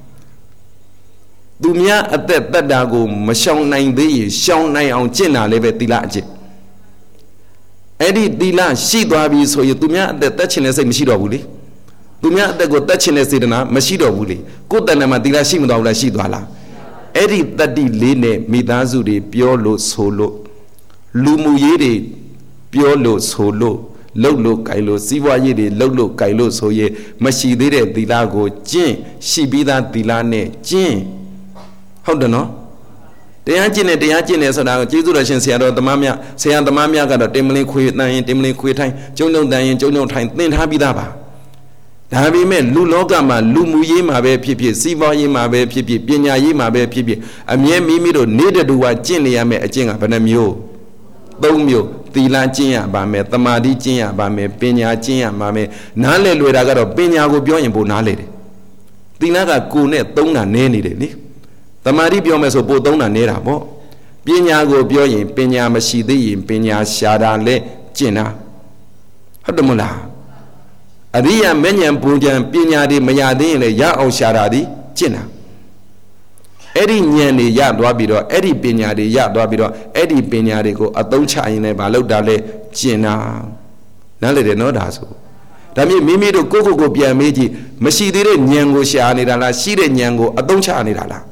သူများအသက်တတ်တာကိုမရှောင်နိုင်သေးရင်ရှောင်နိုင်အောင်ကျင့်တာလည်းပဲသီလအကျင့်အဲ့ဒီသီလရှိသွားပြီဆိုရင်သူများအသက်တတ်ချင်တဲ့စိတ်မရှိတော့ဘူးလေသူများအသက်ကိုတတ်ချင်တဲ့စေတနာမရှိတော့ဘူးလေကိုယ်တဏ္ဍာမှာသီလရှိမသွားဘူးလားရှိသွားလားအဲ့ဒီတတ္တိလေးနဲ့မိသားစုတွေပြောလို့ဆိုလို့လူမှုရေးတွေပြောလို့ဆိုလို့လှုပ်လို့ကြိုင်လို့စီးပွားရေးတွေလှုပ်လို့ကြိုင်လို့ဆိုရင်မရှိသေးတဲ့သီလကိုကျင့်ရှိပြီးသားသီလနဲ့ကျင့်ဟုတ်တယ်နော်တရားကျင့်နဲ့တရားကျင့်တယ်ဆိုတာကိုကျေးဇူးတော်ရှင်ဆရာတော်သမားများဆရာသမားများကတော့တင်မလင်းခွေတန်ရင်တင်မလင်းခွေထိုင်ကျုံကျုံတန်ရင်ကျုံကျုံထိုင်သင်ထားပြီးသားပါဒါပေမဲ့လူလောကမှာလူမှုရေးမှာပဲဖြစ်ဖြစ်စီးပွားရေးမှာပဲဖြစ်ဖြစ်ပညာရေးမှာပဲဖြစ်ဖြစ်အမြဲမိမိတို့နေတဲ့တူကကျင့်နေရမယ့်အကျင့်ကဘယ်နှမျိုးသုံးမျိုးသီလကျင့်ရပါမယ်တမာတိကျင့်ရပါမယ်ပညာကျင့်ရပါမယ်နားလည်လွယ်တာကတော့ပညာကိုပြောရင်ပိုနားလည်တယ်သီလကကိုယ်နဲ့သုံးတာနည်းနေတယ်လေတမာတိပြောမယ်ဆိုပိုသုံးတာနည်းတာပေါ့ပညာကိုပြောရင်ပညာမရှိသေးရင်ပညာရှာတာလဲကျင့်တာဟုတ်တယ်မလားအရိယာမဉ္ဇဉ်ပူဇံပညာတွေမရသေးရင်လည်းရအောင်ရှာတာဒီကျင့်တာအဲ့ဒီဉာဏ်တွေရသွားပြီးတော့အဲ့ဒီပညာတွေရသွားပြီးတော့အဲ့ဒီပညာတွေကိုအသုံးချရင်လည်းမလုပ်တာလဲကျင့်တာနားလည်တယ်နော်ဒါဆိုဒါမြင့်မိမိတို့ကိုယ့်ကိုယ်ကိုပြန်မေးကြည့်မရှိသေးတဲ့ဉာဏ်ကိုရှာနေတာလားရှိတဲ့ဉာဏ်ကိုအသုံးချနေတာလား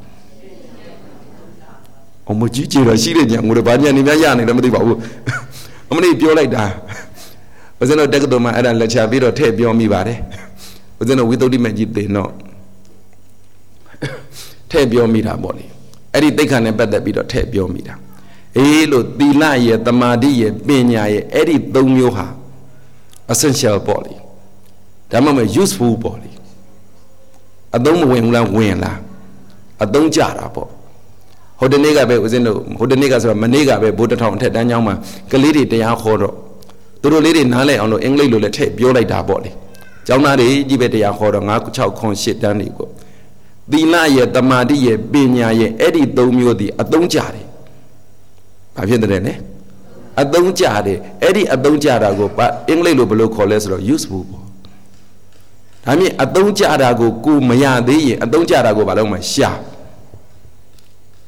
အမကြီးကြီးတော့ရှိတဲ့ဉာဏ်ကိုလည်းဘာဉာဏ်နေများရနေလဲမသိပါဘူးအမလေးပြောလိုက်တာဦးဇင်းတို့တက္ကသိုလ်မှာအဲ့ဒါလက်ချပြီးတော့ထည့်ပြောမိပါတယ်ဦးဇင်းတို့ဝိသုဒ္ဓိမကြီးသိတော့ထည့်ပြောမိတာပေါ့လေအဲ့ဒီသိက္ခာနဲ့ပတ်သက်ပြီးတော့ထည့်ပြောမိတာအေးလို့သီလရဲ့တမာတိရဲ့ပညာရဲ့အဲ့ဒီသုံးမျိုးဟာ essential ပေါ့လေဒါမှမဟုတ် useful ပေါ့လေအသုံးမဝင်ဘူးလားဝင်လားအသုံးကြတာပေါ့ဟိုတနေ့ကပဲဦးဇင်းတို့ဟိုတနေ့ကဆိုတော့မနေ့ကပဲဘိုးတထောင်အထက်တန်းကျောင်းမှာကလေးတွေတရားခေါ်တော့သူတို့လေးတွေနားလည်အောင်လို့အင်္ဂလိပ်လိုလည်းထည့်ပြောလိုက်တာပေါ့လေကျောင်းသားတွေကြီးပဲတရားခေါ်တော့၅ ၆ ၈တန်းတွေကိုသီလရဲ့တမာတိရဲ့ပညာရဲ့အဲ့ဒီသုံးမျိုးဒီအသုံးကြတယ်ဘာဖြစ်တယ်လဲအသုံးကြတယ်အဲ့ဒီအသုံးကြတာကိုအင်္ဂလိပ်လိုဘယ်လိုခေါ်လဲဆိုတော့ useful ပေါ့ဒါမြင်အသုံးကြတာကိုကိုမရသေးရင်အသုံးကြတာကိုဘာလို့မှရှာ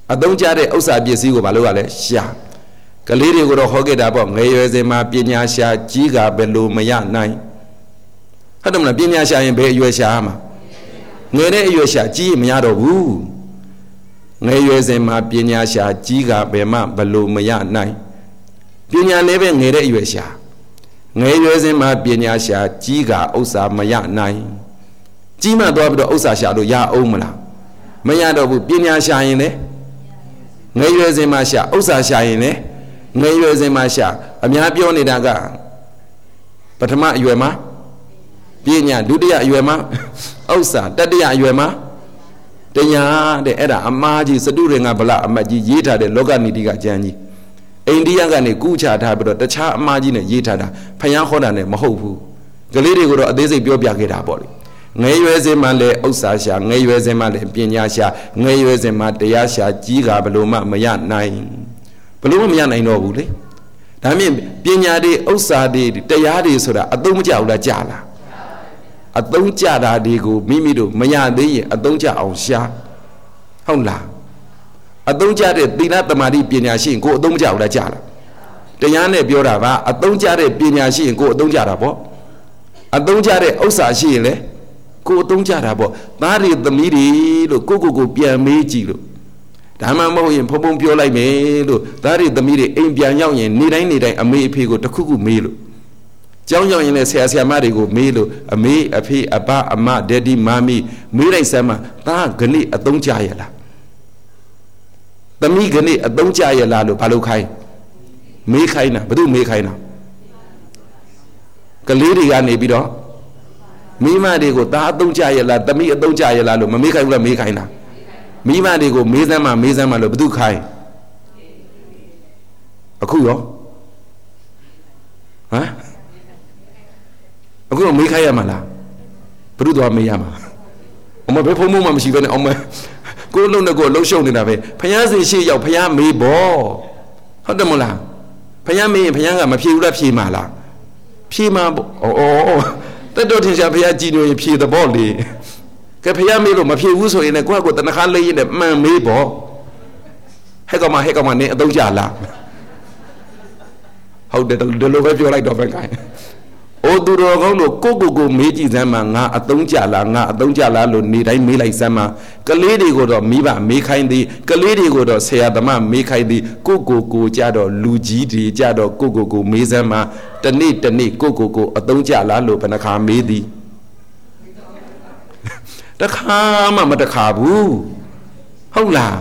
အသုံးကျတဲ့ဥစ္စာပစ္စည်းကိုဘာလို့ ရလဲရှာကလေးတွေကိုတော့ဟောခဲ့တာပေါ့ငယ်ရွယ်စဉ်မှာပညာရှာကြီးကဘယ်လိုမရနိုင်ဟုတ်တယ်မလားပညာရှာရင်ဘယ်အရွယ်ရှာမှာငယ်တဲ့အရွယ်ရှာကြီးမရတော့ဘူးငယ်ရွယ်စဉ်မှာပညာရှာကြီးကဘယ်မှဘယ်လိုမရနိုင်ပညာလည်းပဲငယ်တဲ့အရွယ်ရှာငယ်ရွယ်စဉ်မှာပညာရှာကြီးကဥစ္စာမရနိုင်ကြီးမှသွားပြီးတော့ဥစ္စာရှာလို့ရအောင်မလားမရတော့ဘူးပညာရှာရင်လေငယ်ရွယ်စဉ်မှာရှာဥစ္စာရှာရင်လေငယ်ရွယ်စဉ်မှာရှာအများပြောနေတာကပထမအရွယ်မှာပညာဒုတိယအရွယ်မှာဥစ္စာတတိယအရွယ်မှာတရားတဲ့အဲ့ဒါအမှားကြီးစတုရင်ကဗလအမတ်ကြီးရေးထားတဲ့လောကနီတိကကျမ်းကြီးအိန္ဒိယကနေကူးချထားပြီးတော့တခြားအမှားကြီးနဲ့ရေးထားတာဖယားခေါ်တာနဲ့မဟုတ်ဘူးကလေးတွေကိုတော့အသေးစိတ်ပြောပြခဲ့တာပေါ့လေငယ်ရွယ်စဉ်မှာလည်းဥစ္စာရှာငယ်ရွယ်စဉ်မှာလည်းပညာရှာငယ်ရွယ်စဉ်မှာတရားရှာကြီးကဘလို့မှမရနိုင်ဘလို့မှမရနိုင်တော့ဘူးလေဒါမြင်ပညာတွေဥစ္စာတွေတရားတွေဆိုတာအသုံးမကျဘူးလားကြာလားအသုံးကျတာတွေကိုမိမိတို့မရသေးရင်အသုံးကျအောင်ရှာဟုတ်လားအသုံးကျတဲ့သီလသမာဓိပညာရှိရင်ကိုယ်အသုံးမကျဘူးလားကြာလားတရားနဲ့ပြောတာကအသုံးကျတဲ့ပညာရှိရင်ကိုယ်အသုံးကျတာပေါ့အသုံးကျတဲ့ဥစ္စာရှိရင်လေကိုယ်အသုံးကျတာပေါ့သားတွေသမီးတွေလို့ကိုကိုကိုပြန်မေးကြည့်လို့ဒါမှမဟုတ်ရင်ဖုံဖုံပြောလိုက်မယ်လို့သားတွေသမီးတွေအိမ်ပြန်ရောက်ရင်နေတိုင်းနေတိုင်းအမေအဖေကိုတခုခုမေးလို့ကျောင်းရောက်ရင်လည်းဆရာဆရာမတွေကိုမေးလို့အမေအဖေအဘအမဒက်ဒီမာမီမေးလိုက်စမ်းမှသားဂဏိအသုံးကျရလားသမီးဂဏိအသုံးကျရလားလို့ဘာလို့ခိုင်းမေးခိုင်းတာဘယ်သူမေးခိုင်းတာကလေးတွေကနေပြီးတော့မိမတွေကိုသားအသုံးကျရလားသမီးအသုံးကျရလားလို့မမေးခိုင်းဘူးလားမေးခိုင်းတာမိမတွေကိုမေးစမ်းမှမေးစမ်းမှလို့ဘယ်သူခိုင်းအခုရောဟမ်အခုမေးခိုင်းရမှာလားဘယ်သူတော့မေးရမှာအမဘယ်ဖုံးမမှမရှိဘဲနဲ့အောင်မကိုလုံးနဲ့ကိုလှုပ်ရှုပ်နေတာပဲဖယားစီရှိရောက်ဖယားမေးပေါ့ဟုတ်တယ်မလားဖယားမေးရင်ဖယားကမဖြေဘူးလားဖြေမှာလားဖြေမှာပေါ့ဩတက်တော့ထင်ရှားဖယားကြည်ညိုရင်ဖြေတဲ့ပေါ့လေကဲဖယားမေးလို့မဖြေဘူးဆိုရင်လည်းကိုယ့်ကိုတနခါလေးရင်မှန်မေးပေါ့ဟဲ့ကောင်မဟဲ့ကောင်မနေအသုံးကြလားဟုတ်တယ်ဒီလိုပဲပြောလိုက်တော့ပဲကိုင်းအိုသူတော်ကောင်းတို့ကိုကိုကိုမေးကြည့်စမ်းမှာငါအသုံးကြလားငါအသုံးကြလားလို့နေတိုင်းမေးလိုက်စမ်းမှာကလေးတွေကိုတော့မိဘမေးခိုင်းသည်ကလေးတွေကိုတော့ဆရာသမားမေးခိုင်းသည်ကိုကိုကိုကြတော့လူကြီးတွေကြတော့ကိုကိုကိုမေးစမ်းမှာတနေ့တနေ့ကိုကိုကိုအသုံးကြလားလို့ဘယ်နှခါမေးသည်တခါမှမတခါဘူးဟုတ်လား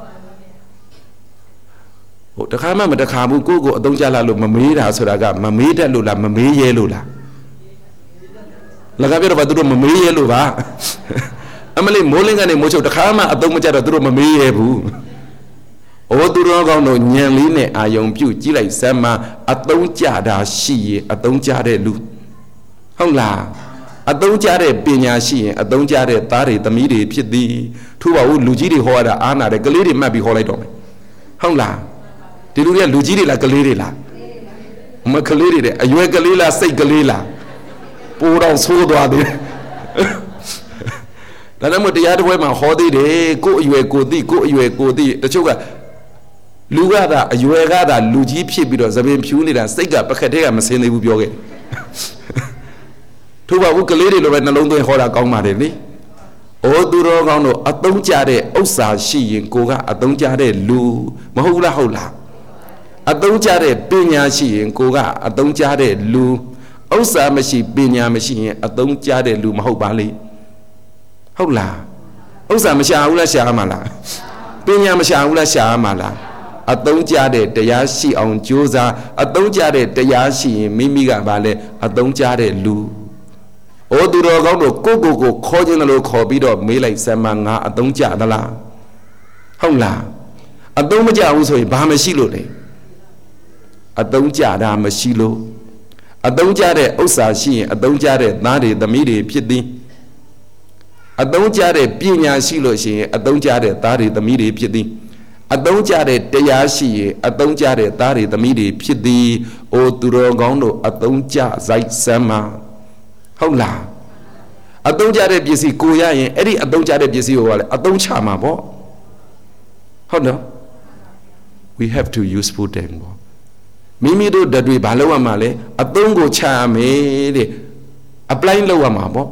ဟိုတခါမှမတခါဘူးကိုကိုအသုံးကြလားလို့မမေးတာဆိုတာကမမေးတတ်လို့လားမမေးရဲလို့လားလက်ကပြတော့ဘာသူတို့မမေးရဲလို့ပါအမလေးမိုးလင်းကနေမိုးချုပ်တခါမှအသုံးမကြတော့သူတို့မမေးရဲဘူးအိုသူတော်ကောင်းတို့ညံလေးနဲ့အာယုံပြုတ်ကြည့်လိုက်စမ်းမအသုံးကြတာရှိရင်အသုံးကြတဲ့လူဟုတ်လားအသုံးကြတဲ့ပညာရှိရင်အသုံးကြတဲ့သားတွေသမီးတွေဖြစ်သည်ထူပါဘူးလူကြီးတွေဟောရတာအားနာတယ်ကလေးတွေမှတ်ပြီးဟောလိုက်တော့မယ်ဟုတ်လားဒီလူတွေကလူကြီးတွေလားကလေးတွေလားမကလေးတွေတဲ့အရွယ်ကလေးလားစိတ်ကလေးလားပိုးတော့ဆိုးသွားတယ်ဒါနဲ့မတရားတစ်ပွဲမှာဟောသေးတယ်ကို့အရွယ်ကိုသိကို့အရွယ်ကိုသိတချို့ကလူကသာအရွယ်ကသာလူကြီးဖြစ်ပြီးတော့သပင်ဖြူနေတာစိတ်ကပခက်တဲ့ကမစင်းသေးဘူးပြောခဲ့ထို့ပါဘူးကလေးတွေလိုပဲနှလုံးသွင်းဟောတာကောင်းပါတယ်လေအိုသူတော်ကောင်းတို့အသုံးကျတဲ့ဥစ္စာရှိရင်ကိုကအသုံးကျတဲ့လူမဟုတ်လားဟုတ်လားအသုံးကျတဲ့ပညာရှိရင်ကိုကအသုံးကျတဲ့လူဥစ္စာမရှိပညာမရှိရင်အသုံးကျတဲ့လူမဟုတ်ပါလေဟုတ်လားဥစ္စာမရှာဘူးလားရှာမှာလားပညာမရှာဘူးလားရှာမှာလားအသုံးကျတဲ့တရားရှိအောင်ကြိုးစားအသုံးကျတဲ့တရားရှိရင်မိမိကပါလေအသုံးကျတဲ့လူအိုသူတော်ကောင်းတို့ကိုကိုကိုခေါ်ခြင်းလို့ခေါ်ပြီးတော့မေးလိုက်စမ်းမငါအသုံးကျသလားဟုတ်လားအသုံးမကျဘူးဆိုရင်ဘာမရှိလို့လဲအသုံးကျတာမရှိလို့အသုံးကျတဲ့ဥစ္စာရှိရင်အသုံးကျတဲ့သားတွေသမီးတွေဖြစ်သည်အသုံးကျတဲ့ပညာရှိလို့ရှိရင်အသုံးကျတဲ့သားတွေသမီးတွေဖြစ်သည်အသုံးကျတဲ့တရားရှိရင်အသုံးကျတဲ့သားတွေသမီးတွေဖြစ်သည်အိုသူတော်ကောင်းတို့အသုံးကျစိုက်စမ်းမှာဟုတ်လားအသုံးကျတဲ့ပစ္စည်းကိုရရင်အဲ့ဒီအသုံးကျတဲ့ပစ္စည်းကိုကလည်းအသုံးချမှာပေါ့ဟုတ်နော် we have to useful them ပေါ့မိမိတို့ဓာတ်တွေဘာလုပ်ရမှာလဲအသုံးကိုချရမယ်တဲ့ apply လုပ်ရမှာပေါ့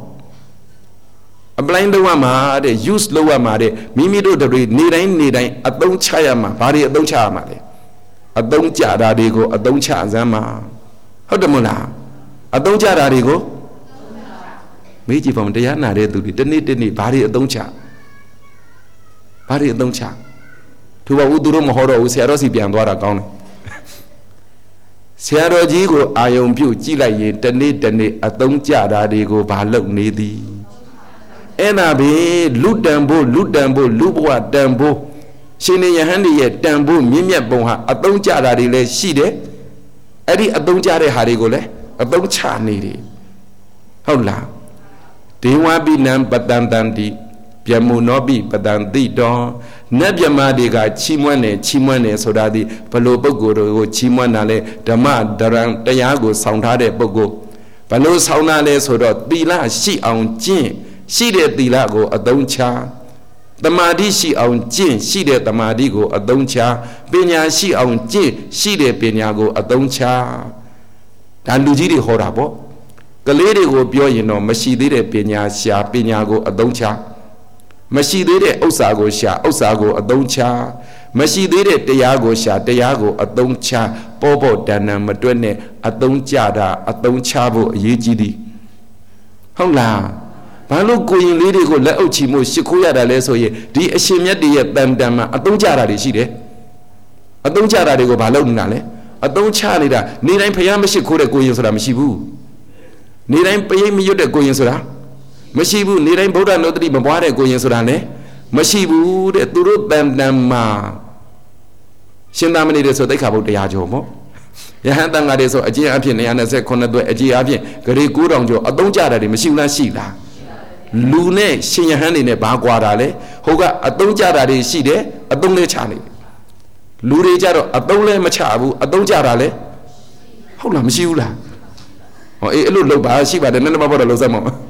apply လုပ်ရမှာတဲ့ use လုပ်ရမှာတဲ့မိမိတို့ဓာတ်တွေနေတိုင်းနေတိုင်းအသုံးချရမှာဘာတွေအသုံးချရမှာလဲအသုံးကြတာတွေကိုအသုံးချစမ်းမှာဟုတ်တယ်မလားအသုံးကြတာတွေကိုမေးကြည့်ပါဦးတရားနာတဲ့သူတွေတနေ့တနေ့ဘာတွေအသုံးချဘာတွေအသုံးချသူကဦးသူတို့မဟောတော့ဘူးဆရာတော်စီပြန်သွားတာကောင်းတယ်ဆရာတော်ကြီးကိုအာယုံပြုတ်ကြည့်လိုက်ရင်တနေ့တနေ့အသုံးကြတာတွေကိုဘာလုပ်နေသည်အဲ့ဒါပဲလူတန်ဖို့လူတန်ဖို့လူဘဝတန်ဖို့ရှင်နေယဟန်ရဲ့တန်ဖို့မြင့်မြတ်ပုံဟာအသုံးကြတာတွေလည်းရှိတယ်အဲ့ဒီအသုံးကြတဲ့ဟာတွေကိုလည်းအသုံးချနေတယ်ဟုတ်လားဒေဝပိနံပတန်တန်တိပြမုနောပိပတန်တိတောနတ်မြမာတွေကချီးမွမ်းတယ်ချီးမွမ်းတယ်ဆိုတာဒီဘလို့ပုဂ္ဂိုလ်တွေကိုချီးမွမ်းတာလဲဓမ္မဒရံတရားကိုဆောင်ထားတဲ့ပုဂ္ဂိုလ်ဘလို့ဆောင်တာလဲဆိုတော့သီလရှိအောင်ကျင့်ရှိတဲ့သီလကိုအသုံးချတမာတိရှိအောင်ကျင့်ရှိတဲ့တမာတိကိုအသုံးချပညာရှိအောင်ကျင့်ရှိတဲ့ပညာကိုအသုံးချဒါလူကြီးတွေဟောတာပေါ့ကလေးတွေကိုပြောရင်တော့မရှိသေးတဲ့ပညာရှာပညာကိုအသုံးချမရှိသေးတဲ့ဥစ္စာကိုရှာဥစ္စာကိုအသုံးချမရှိသေးတဲ့တရားကိုရှာတရားကိုအသုံးချပေါ်ပေါ်တန်တန်မတွက်နဲ့အသုံးချတာအသုံးချဖို့အရေးကြီးသည်ဟုတ်လားဘာလို့ကိုရင်လေးတွေကိုလက်အုပ်ချီမှုရှ िख ိုးရတာလဲဆိုရင်ဒီအရှင်မြတ်တွေရဲ့တန်တန်မှာအသုံးချတာတွေရှိတယ်အသုံးချတာတွေကိုဘာလုပ်နေတာလဲအသုံးချနေတာနေတိုင်းဖျားမရှ िख ိုးတဲ့ကိုရင်ဆိုတာမရှိဘူးနေတိုင်းပရိတ်မရွတ်တဲ့ကိုရင်ဆိုတာမရှိဘူးနေတိုင်းဗုဒ္ဓနုတ္တိမပွားတဲ့ကိုရင်ဆိုတာလည်းမရှိဘူးတဲ့သူတို့တန်တန်မှာရှင်သာမဏေတွေဆိုသိက္ခာပုဒ်တရားကျော်ပေါ့ယဟန်တန်ဃာတွေဆိုအကျင့်အဖြစ်two hundred twenty-nineသွဲအကျင့်အဖြစ်ဂရေnine thousandကျော်အသုံးကြတာတွေမရှိဘူးလားရှိလားလူနဲ့ရှင်ယဟန်တွေနဲ့ဘာကွာတာလဲဟိုကအသုံးကြတာတွေရှိတယ်အသုံးလေးချနေလူတွေကြတော့အသုံးလည်းမချဘူးအသုံးကြတာလဲဟုတ်လားမရှိဘူးလားဟောအေးအဲ့လိုလုပ်ပါရှိပါတယ်နည်းနည်းမပေါ့တော့လုံးစမ်းမအောင်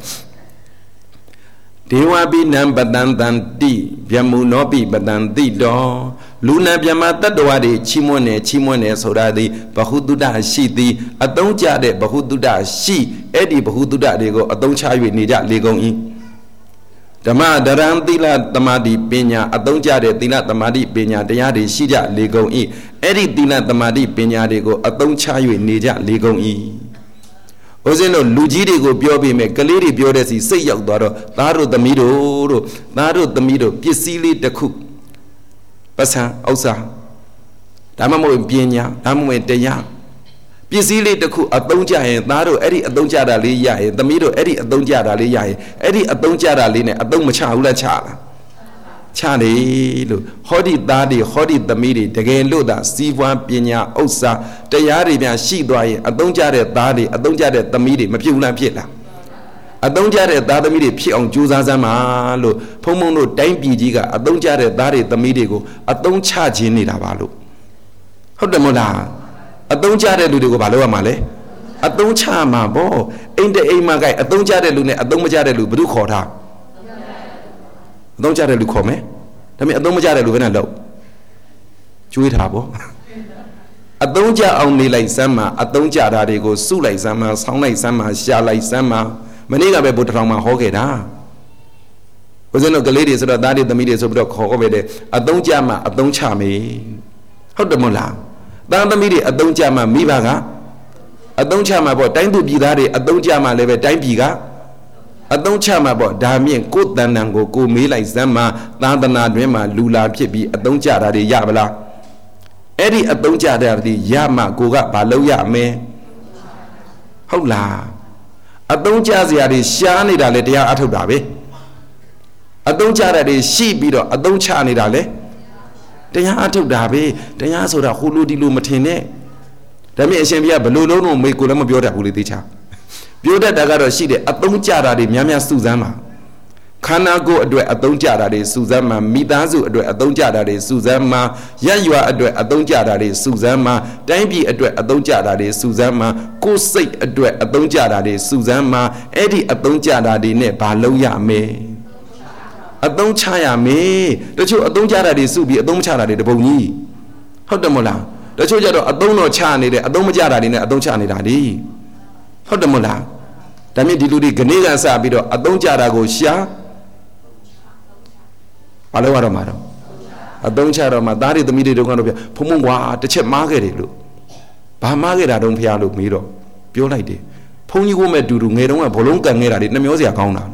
ဒေဝပိနံပတန်တန်တိဗျမုနောပိပတန်တိတောလူနာမြမတတ္တဝါတွေချီးမွမ်းတယ်ချီးမွမ်းတယ်ဆိုတာဒီဘဟုတုတ္တရှိသည်အသုံးကျတဲ့ဘဟုတုတ္တရှိအဲ့ဒီဘဟုတုတ္တတွေကိုအသုံးချ၍နေကြလေကုန်၏ဓမ္မဒရံသီလသမာဓိပညာအသုံးကျတဲ့သီလသမာဓိပညာတရားတွေရှိကြလေကုန်၏အဲ့ဒီသီလသမာဓိပညာတွေကိုအသုံးချ၍နေကြလေကုန်၏ဦးဇင်းတို့လူကြီးတွေကိုပြောပြီးမယ်ကလေးတွေပြောတဲ့စီစိတ်ရောက်သွားတော့သားတို့သမီးတို့တို့သားတို့သမီးတို့ပစ္စည်းလေးတစ်ခုပစံဥစ္စာဒါမှမဟုတ်ပညာဒါမှမဟုတ်တရားပစ္စည်းလေးတစ်ခုအသုံးကျရင်သားတို့အဲ့ဒီအသုံးကျတာလေးရရင်သမီးတို့အဲ့ဒီအသုံးကျတာလေးရရင်အဲ့ဒီအသုံးကျတာလေးနဲ့အသုံးမချဘူးလားချလားချတယ်လို့ဟောဒီသားတွေဟောဒီသမီးတွေတကယ်လို့သာစီးပွားပညာဥစ္စာတရားတွေများရှိသွားရင်အသုံးကျတဲ့သားတွေအသုံးကျတဲ့သမီးတွေမဖြစ်ဘူးလားဖြစ်လားအသုံးကျတဲ့သားသမီးတွေဖြစ်အောင်ကြိုးစားစမ်းပါလို့ဘုံဘုံတို့တိုင်းပြည်ကြီးကအသုံးကျတဲ့သားတွေသမီးတွေကိုအသုံးချခြင်းနေတာပါလို့ဟုတ်တယ်မဟုတ်လားအသုံးကျတဲ့လူတွေကိုဘာလုပ်ရမှာလဲအသုံးချမှာပေါ့အိမ်တဲ့အိမ်မှာကိုက်အသုံးကျတဲ့လူနဲ့အသုံးမကျတဲ့လူဘယ်သူခေါ်ထားအသုံးကျတဲ့လူခေါ်မယ်ဒါပေမဲ့အသုံးမကျတဲ့လူဘယ်နဲ့လောက်ကျွေးထားပေါ့အသုံးကျအောင်နေလိုက်စမ်းမှာအသုံးကျတာတွေကိုစုလိုက်စမ်းမှာဆောင်းလိုက်စမ်းမှာရှာလိုက်စမ်းမှာမနေ့ကပဲဘုဒ္ဓထောင်မှာဟောခဲ့တာဘုဇင်းတို့ကလေးတွေဆိုတော့သားတွေသမီးတွေဆိုပြီးတော့ခေါ်ခဲ့ပဲတဲ့အသုံးကျမှအသုံးချမေဟုတ်တယ်မဟုတ်လားသားသမီးတွေအသုံးကျမှမိဘကအသုံးချမှပေါ့တိုင်းသူပြည်သားတွေအသုံးကျမှလည်းပဲတိုင်းပြည်ကအသုံးချမှာပေါ့ဒါမြင့်ကိုယ်တန်တန်ကိုကိုမေးလိုက်စမ်းမှာသာသနာတွင်မှာလူလာဖြစ်ပြီးအသုံးချတာတွေရပါလားအဲ့ဒီအသုံးချတာတွေရမှကိုကဘာလုပ်ရမလဲဟုတ်လားအသုံးချစရာတွေရှားနေတာလေတရားအထုတ်တာပဲအသုံးချတာတွေရှိပြီးတော့အသုံးချနေတာလေတရားအထုတ်တာပဲတရားဆိုတာဟိုလိုဒီလိုမထင်နဲ့ဒါပေမဲ့အရှင်ဘုရားဘယ်လိုလုံးလုံးမေကိုလည်းမပြောတတ်ဘူးလေသိချာပြောတတ်တာကတော့ရှိတယ်အသုံးကျတာတွေများများစုစမ်းပါခန္ဓာကိုယ်အတွက်အသုံးကျတာတွေစုစမ်းမှာမိသားစုအတွက်အသုံးကျတာတွေစုစမ်းမှာရက်ရွာအတွက်အသုံးကျတာတွေစုစမ်းမှာတိုင်းပြည်အတွက်အသုံးကျတာတွေစုစမ်းမှာကိုယ်စိတ်အတွက်အသုံးကျတာတွေစုစမ်းမှာအဲ့ဒီအသုံးကျတာတွေနဲ့ဘာလုပ်ရမလဲအသုံးချရမယ်တချို့အသုံးချတာတွေစုပြီးအသုံးမချတာတွေတပုံကြီးဟုတ်တယ်မို့လားတချို့ကျတော့အသုံးတော့ချနေတယ်အသုံးမချတာတွေနဲ့အသုံးချနေတာလေဟုတ်တယ်မို့လားဒါမြင့်ဒီလူတွေကနေကစပြီးတော့အသုံးချတာကိုရှာဘာလို့ရတော့မှာတော့အသုံးချတော့မှသားတွေသမီးတွေတို့ကတော့ပြဖုံဖုံကွာတစ်ချက်မားခဲ့တယ်လို့ဘာမားခဲ့တာတုံးဖះလို့မေးတော့ပြောလိုက်တယ်ဖုံကြီးကိုမဲ့တူတူငယ်တုန်းကဘလုံးကန်ခဲ့တာတွေနှမျောစရာကောင်းတာ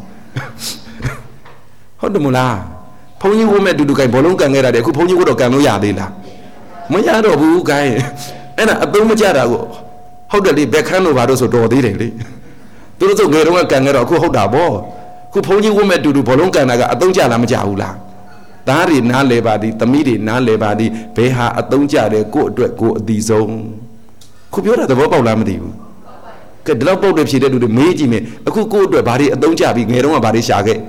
ဟုတ်တယ်မို့လားဖုံကြီးကိုမဲ့တူတူကင်ဘလုံးကန်ခဲ့တာတွေအခုဖုံကြီးကိုတော့ကန်လို့ရသေးလားမရတော့ဘူးကင်အဲ့ဒါအသုံးမချတာကိုဟုတ်တယ်လေဘက်ခန်းလို့ဘာလို့ဆိုတော်သေးတယ်လေသူတို့ဆိုငယ်တုန်းကကန်ခဲ့တော့အခုဟုတ်တာပေါ့ခုဖုံကြီးကိုမဲ့တူတူဘလုံးကန်တာကအသုံးချလားမချဘူးလားသားတွေနားလဲပါသည်သမီးတွေနားလဲပါသည်ဘယ်ဟာအသုံးကျတယ်ကို့အတွက်ကို့အသီးဆုံးခုပြောတာသဘောပေါက်လားမသိဘူးကဲဒီလောက်ပေါက်တဲ့ဖြေတဲ့လူတွေမေးကြည့်မယ်အခုကို့အတွက်ဘာတွေအသုံးကျပြီးငယ်တုန်းကဘာတွေရှာခဲ့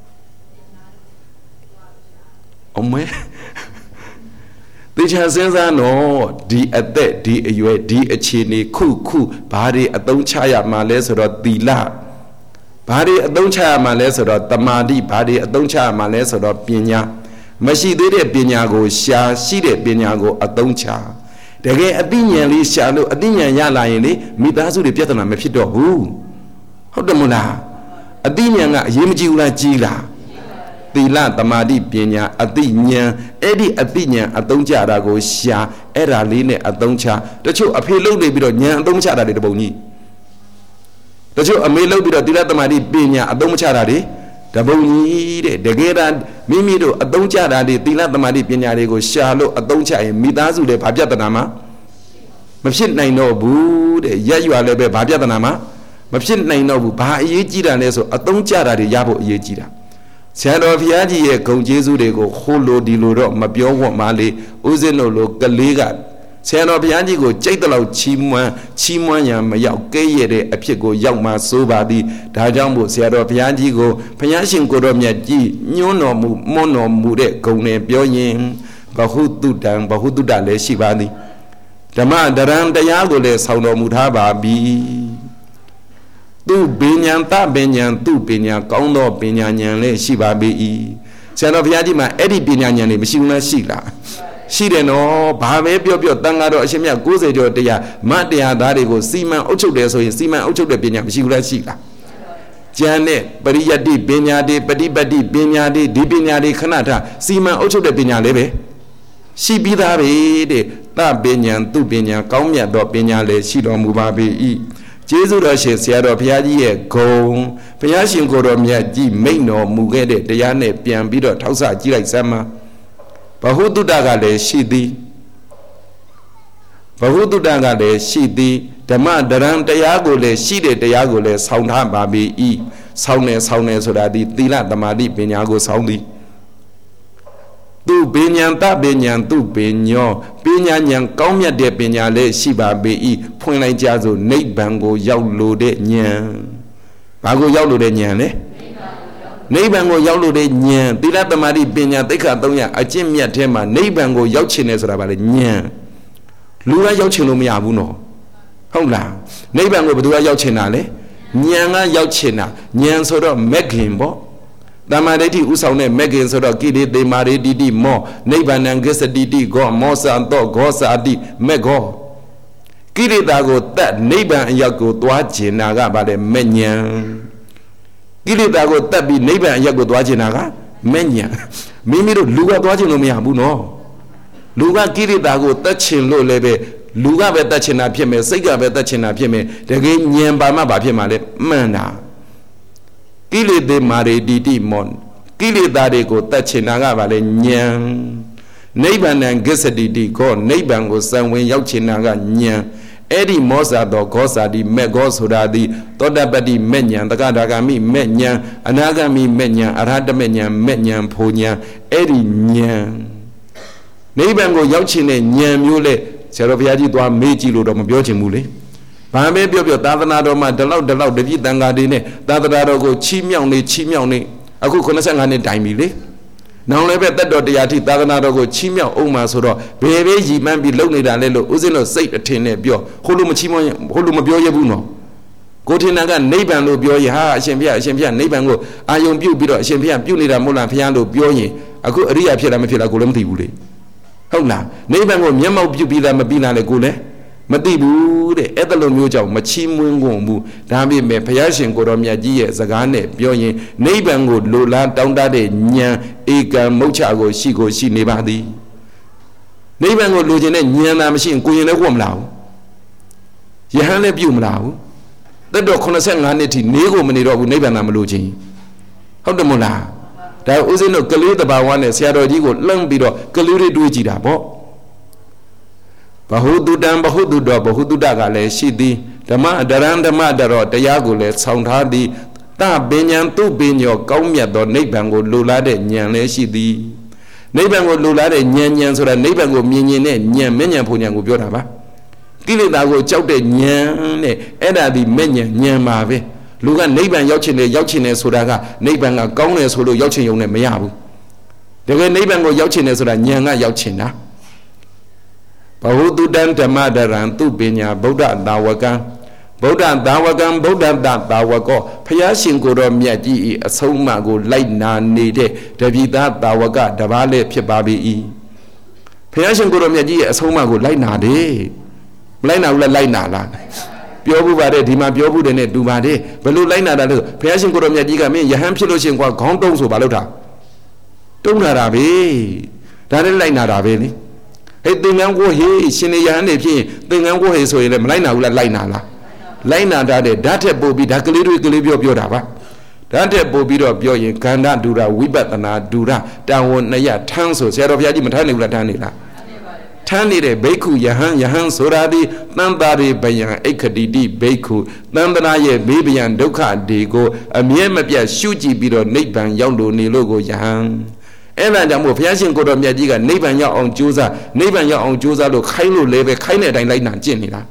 အမေတေချာစဉ်းစားတော့ဒီအသက်ဒီအရွယ်ဒီအခြေအနေခုခုဘာတွေအသုံးချရမှာလဲဆိုတော့သီလဘာတွေအသုံးချရမှာလဲဆိုတော့တမာတိဘာတွေအသုံးချရမှာလဲဆိုတော့ပညာမရှိသေးတဲ့ပညာကိုရှာရှိတဲ့ပညာကိုအသုံးချတကယ်အသိဉာဏ်လေးရှာလို့အသိဉာဏ်ရလာရင်လေမိသားစုတွေပြဿနာမဖြစ်တော့ဘူးဟုတ်တယ်မို့လားအသိဉာဏ်ကအရေးမကြီးဘူးလားကြီးလားသီလတမာတိပညာအသိဉာဏ်အဲ့ဒီအသိဉာဏ်အသုံးချတာကိုရှာအဲ့ဒါလေးနဲ့အသုံးချတချို့အဖေလုံးနေပြီးတော့ဉာဏ်အသုံးချတာတွေတပုံကြီးတချို့အမေလုံးပြီးတော့သီလတမာတိပညာအသုံးမချတာတွေတပုံကြီးတဲ့တကယ်တမ်းမိမိတို့အသုံးချတာတွေသီလတမာတိပညာတွေကိုရှာလို့အသုံးချရင်မိသားစုတွေဘာပြဿနာမှမဖြစ်နိုင်တော့ဘူးတဲ့ရက်ရွာလည်းပဲဘာပြဿနာမှမဖြစ်နိုင်တော့ဘူးဘာအရေးကြီးတာလဲဆိုအသုံးချတာတွေရဖို့အရေးကြီးတာဆရာတော်ဘုရားကြီးရဲ့ဂုဏ်ကျေးဇူးတွေကိုဟိုလိုဒီလိုတော့မပြောဝတ်မှလေဥစဉ်တို့လိုကလေးကဆရာတော်ဘုရားကြီးကိုကြိတ်တလောက်ချီးမွမ်းချီးမွမ်းရန်မရောက်ကဲ့ရဲ့တဲ့အဖြစ်ကိုရောက်မှဆိုပါသည်ဒါကြောင့်မို့ဆရာတော်ဘုရားကြီးကိုဘုရားရှင်ကိုယ်တော်မြတ်ကြီးညွှန်းတော်မူမွန်းတော်မူတဲ့ဂုဏ်နဲ့ပြောရင်ဘဟုတုတံဘဟုတုတလည်းရှိပါသည်ဓမ္မတရံတရားကိုလည်းဆောင်တော်မူထားပါပြီသူပညာတပညာသူပညာကောင်းသောပညာဉာဏ်လည်းရှိပါပြီဆရာတော်ဘုရားကြီးမှာအဲ့ဒီပညာဉာဏ်တွေမရှိဘူးလားရှိလားရှိတယ်နော်ဘာပဲပြောပြောတန်ဃာတော်အရှင်မြတ်ကိုးဆယ်ကျော်တရားမတရားသားတွေကိုစီမံအုပ်ချုပ်တယ်ဆိုရင်စီမံအုပ်ချုပ်တဲ့ပညာမရှိဘူးလားရှိလားကျန်တဲ့ပရိယတ္တိပညာတွေပฏิပတ်တိပညာတွေဒီပညာတွေခဏထားစီမံအုပ်ချုပ်တဲ့ပညာလေးပဲရှိပြီးသားပဲတဲ့တပညာသူပညာကောင်းမြတ်သောပညာလည်းရှိတော်မူပါပေ၏ကျေးဇူးတော်ရှင်ဆရာတော်ဘုရားကြီးရဲ့ဂုဏ်ဘုရားရှင်ကိုယ်တော်မြတ်ကြီးမိန့်တော်မူခဲ့တဲ့တရားနဲ့ပြန်ပြီးတော့ထောက်ဆကြည့်လိုက်စမ်းပါဘဟုတုတကလည်းရှိသည်ဘဟုတုတကလည်းရှိသည်ဓမ္မတရံတရားကိုလည်းရှိတဲ့တရားကိုလည်းဆောင်းထားပါပြီဤဆောင်းနေဆောင်းနေဆိုတာဒီသီလသမာဓိပညာကိုဆောင်းသည်သူပညာတပညာသူပညောပညာဉာဏ်ကောင်းမြတ်တဲ့ပညာလည်းရှိပါပေ၏ဖွင့်လိုက်ကြစို့နိဗ္ဗာန်ကိုရောက်လို့တဲ့ဉာဏ်ဘာကိုရောက်လို့တဲ့ဉာဏ်လဲနိဗ္ဗာန်ကိုရောက်လို့တဲ့ဉာဏ်သီလသမာဓိပညာသိက္ခာသုံးရအကျင့်မြတ်ထဲမှာနိဗ္ဗာန်ကိုရောက်ချင်တယ်ဆိုတာဗါလေဉာဏ်လူကရောက်ချင်လို့မရဘူးနော်ဟုတ်လားနိဗ္ဗာန်ကိုဘယ်သူကရောက်ချင်တာလဲဉာဏ်ကရောက်ချင်တာဉာဏ်ဆိုတော့မဂ္ဂင်ပေါ့တမ္မာဒိဋ္ဌိဥဆောင်တဲ့မဂ္ဂင်ဆိုတော့ကိလေသေမာရေတိတိမောနိဗ္ဗာန်ဂစ္စတိတိဂောမောသံတော့ဂောစာတိမေဂောကိလေသာကိုတတ်နိဗ္ဗာန်အရောက်ကိုသွားကျင်တာကဗါလေမဉ္ဇဉ်ကိလေသာကိုတတ်ပြီးနိဗ္ဗာန်အရောက်ကိုသွားကျင်တာကမဉ္ဇဉ်မိမိတို့လူကသွားကျင်လို့မရဘူးနော်လူကကိလေသာကိုတတ်ချင်လို့လည်းပဲလူကပဲတတ်ချင်တာဖြစ်မယ်စိတ်ကပဲတတ်ချင်တာဖြစ်မယ်တကယ်ဉာဏ်ပါမှဘာဖြစ်မှာလဲမှန်တာကိလေသာမာရေတိတိမောကိလေသာတွေကိုတတ်ချင်တာကဗါလေဉာဏ်နိဗ္ဗာန်ဂစ္စတိတိကိုနိဗ္ဗာန်ကိုစံဝင်ရောက်ချင်တာကဉာဏ်အဲ့ဒီမောဇာတော်ဂောစာတိမေဂောဆိုတာဒီသောတပတ္တိမေဉဏ်တက္ကဒါဂမိမေဉဏ်အနာဂမိမေဉဏ်အရဟတမေဉဏ်မေဉဏ်ဖိုဉဏ်အဲ့ဒီဉာဏ်နိဗ္ဗာန်ကိုရောက်ချင်တဲ့ဉာဏ်မျိုးလေဆရာတော်ဘုရားကြီးသွားမေးကြည့်လို့တော့မပြောချင်ဘူးလေဘာပဲပြောပြောသာသနာတော်မှာဒီလောက်ဒီလောက်တပြည့်တန်ဃာတွေနဲ့သာသနာတော်ကိုချီးမြှောက်နေချီးမြှောက်နေအခုခုနှစ်ငါးနှစ်တိုင်ပြီလေနောင်လည်းပဲတက်တော်တရားထိသာသနာတော်ကိုချီးမြှောက်အောင်မှာဆိုတော့ဘယ်ပဲရည်မှန်းပြီးလုပ်နေတာလဲလို့ဦးဇင်းတို့စိတ်အထင်နဲ့ပြောဟိုလိုမချီးမွမ်းဟိုလိုမပြောရဘူးနော်ကိုထင်တာကနိဗ္ဗာန်လို့ပြောရင်ဟာအရှင်ဘုရားအရှင်ဘုရားနိဗ္ဗာန်ကိုအာယုံပြုတ်ပြီးတော့အရှင်ဘုရားပြုတ်နေတာမဟုတ်လားဘုရားလို့ပြောရင်အခုအရိယာဖြစ်လားမဖြစ်လားကိုလည်းမသိဘူးလေဟုတ်လားနိဗ္ဗာန်ကိုမျက်မှောက်ပြုတ်ပြီးလားမပြီးလားလေကိုလည်းမသိဘူးတဲ့အဲ့ဒါလိုမျိုးကြောင့်မချီးမွမ်းကုန်ဘူးဒါပေမဲ့ဘုရားရှင်ကိုတော်မြတ်ကြီးရဲ့စကားနဲ့ပြောရင်နိဗ္ဗာန်ကိုလိုလားတောင်းတတဲ့ဉာဏ်ဧကံမုတ်ချကိုရှိကိုရှိနေပါသည်နိဗ္ဗာန်ကိုလိုချင်တဲ့ဉာဏ်သာမရှိရင်ကိုရင်လည်းဝတ်မလာဘူးယဟန်လည်းပြုတ်မလာဘူးသက်တော်eighty-fiveနှစ်ထိနေကိုမနေတော့ဘူးနိဗ္ဗာန်သာမလိုချင်ဟုတ်တယ်မို့လားဒါဥစဉ်တို့ကလေးတဘာဝနဲ့ဆရာတော်ကြီးကိုလှမ်းပြီးတော့ကလေးတွေတွေးကြည့်တာပေါ့ဘဟုတုတံဘဟုတုတောဘဟုတုတကလည်းရှိသည်ဓမ္မဒရံဓမ္မတရောတရားကိုလည်းဆောင်ထားသည်တပညာသူပညောကောင်းမြတ်သောနိဗ္ဗာန်ကိုလိုလားတဲ့ဉာဏ်လည်းရှိသည်နိဗ္ဗာန်ကိုလိုလားတဲ့ဉာဏ်ဉာဏ်ဆိုတာနိဗ္ဗာန်ကိုမြင်မြင်တဲ့ဉာဏ်မဉဏ်ဖို့ဉာဏ်ကိုပြောတာပါကိလေသာကိုကြောက်တဲ့ဉာဏ်နဲ့အဲ့ဒါဒီမဲ့ဉာဏ်ဉာဏ်ပါပဲလူကနိဗ္ဗာန်ရောက်ချင်တယ်ရောက်ချင်တယ်ဆိုတာကနိဗ္ဗာန်ကကောင်းတယ်ဆိုလို့ရောက်ချင်ရုံနဲ့မရဘူးတကယ်နိဗ္ဗာန်ကိုရောက်ချင်တယ်ဆိုတာဉာဏ်ကရောက်ချင်တာဘဟုတုတံဓမ္မဒရံသူပညာဗုဒ္ဓသာဝကံဗုဒ္ဓသာဝကံဗုဒ္ဓတသာဝကောဘုရားရှင်ကိုယ်တော်မြတ်ကြီး၏အဆုံးအမကိုလိုက်နာနေတဲ့တပိသသာဝကတပါးလည်းဖြစ်ပါပြီ၏ဘုရားရှင်ကိုယ်တော်မြတ်ကြီးရဲ့အဆုံးအမကိုလိုက်နာတယ်မလိုက်နာဘူးလားလိုက်နာလားပြောဘူးပါတယ်ဒီမှာပြောဘူးတယ်နဲ့တူပါတယ်ဘယ်လိုလိုက်နာတာလဲဆိုဘုရားရှင်ကိုယ်တော်မြတ်ကြီးကမင်းယဟန်ဖြစ်လို့ရှင်ကွာခေါင်းတုံးဆိုဘာလို့ထားတုံးလာတာပဲဒါနဲ့လိုက်နာတာပဲလေဟဲ့သင်္ကန်းကိုဟေးရှင်နေယဟန်နေဖြစ်ရင်သင်္ကန်းကိုဟေးဆိုရင်လည်းမလိုက်နာဘူးလားလိုက်နာလားလိုက်နာတာတဲ့ဓာတ်ထက်ပို့ပြီးဒါကလေးတွေကလေးပြောပြောတာပါဓာတ်ထက်ပို့ပြီးတော့ပြောရင်ခန္ဓာဒုရဝိပဿနာဒုရတန်ဝန်နှစ်ရထမ်းဆိုဆရာတော်ဘုရားကြီးမထမ်းနိုင်ဘူးလားထမ်းနေလားထမ်းနေတဲ့ဘိက္ခုယဟန်ယဟန်ဆိုတာဒီသံသာရိပယံအိခတိတိဘိက္ခုသံသနာရဲ့ဘေးဗျံဒုက္ခတွေကိုအမြဲမပြတ်ရှုကြည့်ပြီးတော့နိဗ္ဗာန်ရောက်လို့နေလို့ကိုယဟန်အဲ့ဒါကြောင့်မို့ဘုရားရှင်ကိုတော်မြတ်ကြီးကနိဗ္ဗာန်ရောက်အောင်ကြိုးစားနိဗ္ဗာန်ရောက်အောင်ကြိုးစားလို့ခိုင်းလို့လည်းပဲခိုင်းတဲ့အတိုင်းလိုက်နာကျင့်နေတာ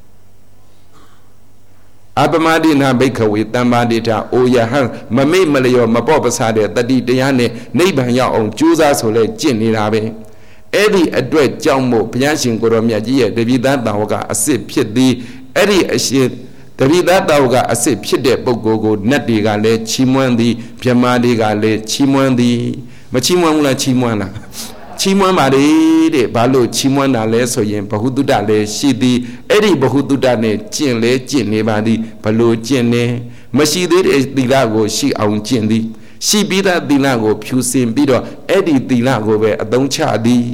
အပမဒိနာဘိက္ခဝေတမ္ပါဒိတာအိုယဟံမမေ့မလျော်မပေါ့ပစားတဲ့တတိတရားနဲ့နိဗ္ဗာန်ရောက်အောင်ကြိုးစားဆိုလဲကျင့်နေတာပဲအဲ့ဒီအတွက်ကြောင့်မို့ဘုရားရှင်ကိုတော်မြတ်ကြီးရဲ့တပိသတာဝကအစ်စ်ဖြစ်သည်အဲ့ဒီအရှင်တပိသတာဝကအစ်စ်ဖြစ်တဲ့ပုဂ္ဂိုလ်ကိုနတ်တွေကလည်းချီးမွမ်းသည်ဗြဟ္မာတွေကလည်းချီးမွမ်းသည်မချီးမွမ်းဘူးလားချီးမွမ်းလားချီးမွမ်းပါလေတဲ့ဘာလို့ချီးမွမ်းတာလဲဆိုရင်ဘဟုတုတလည်းရှိသည်အဲ့ဒီဘဟုတုတနဲ့ကျင့်လဲကျင့်နေပါသည်ဘလို့ကျင့်နေမရှိသေးတဲ့သီလကိုရှိအောင်ကျင့်သည်ရှိပြီးသားသီလကိုဖြူစင်ပြီးတော့အဲ့ဒီသီလကိုပဲအသုံးချသည်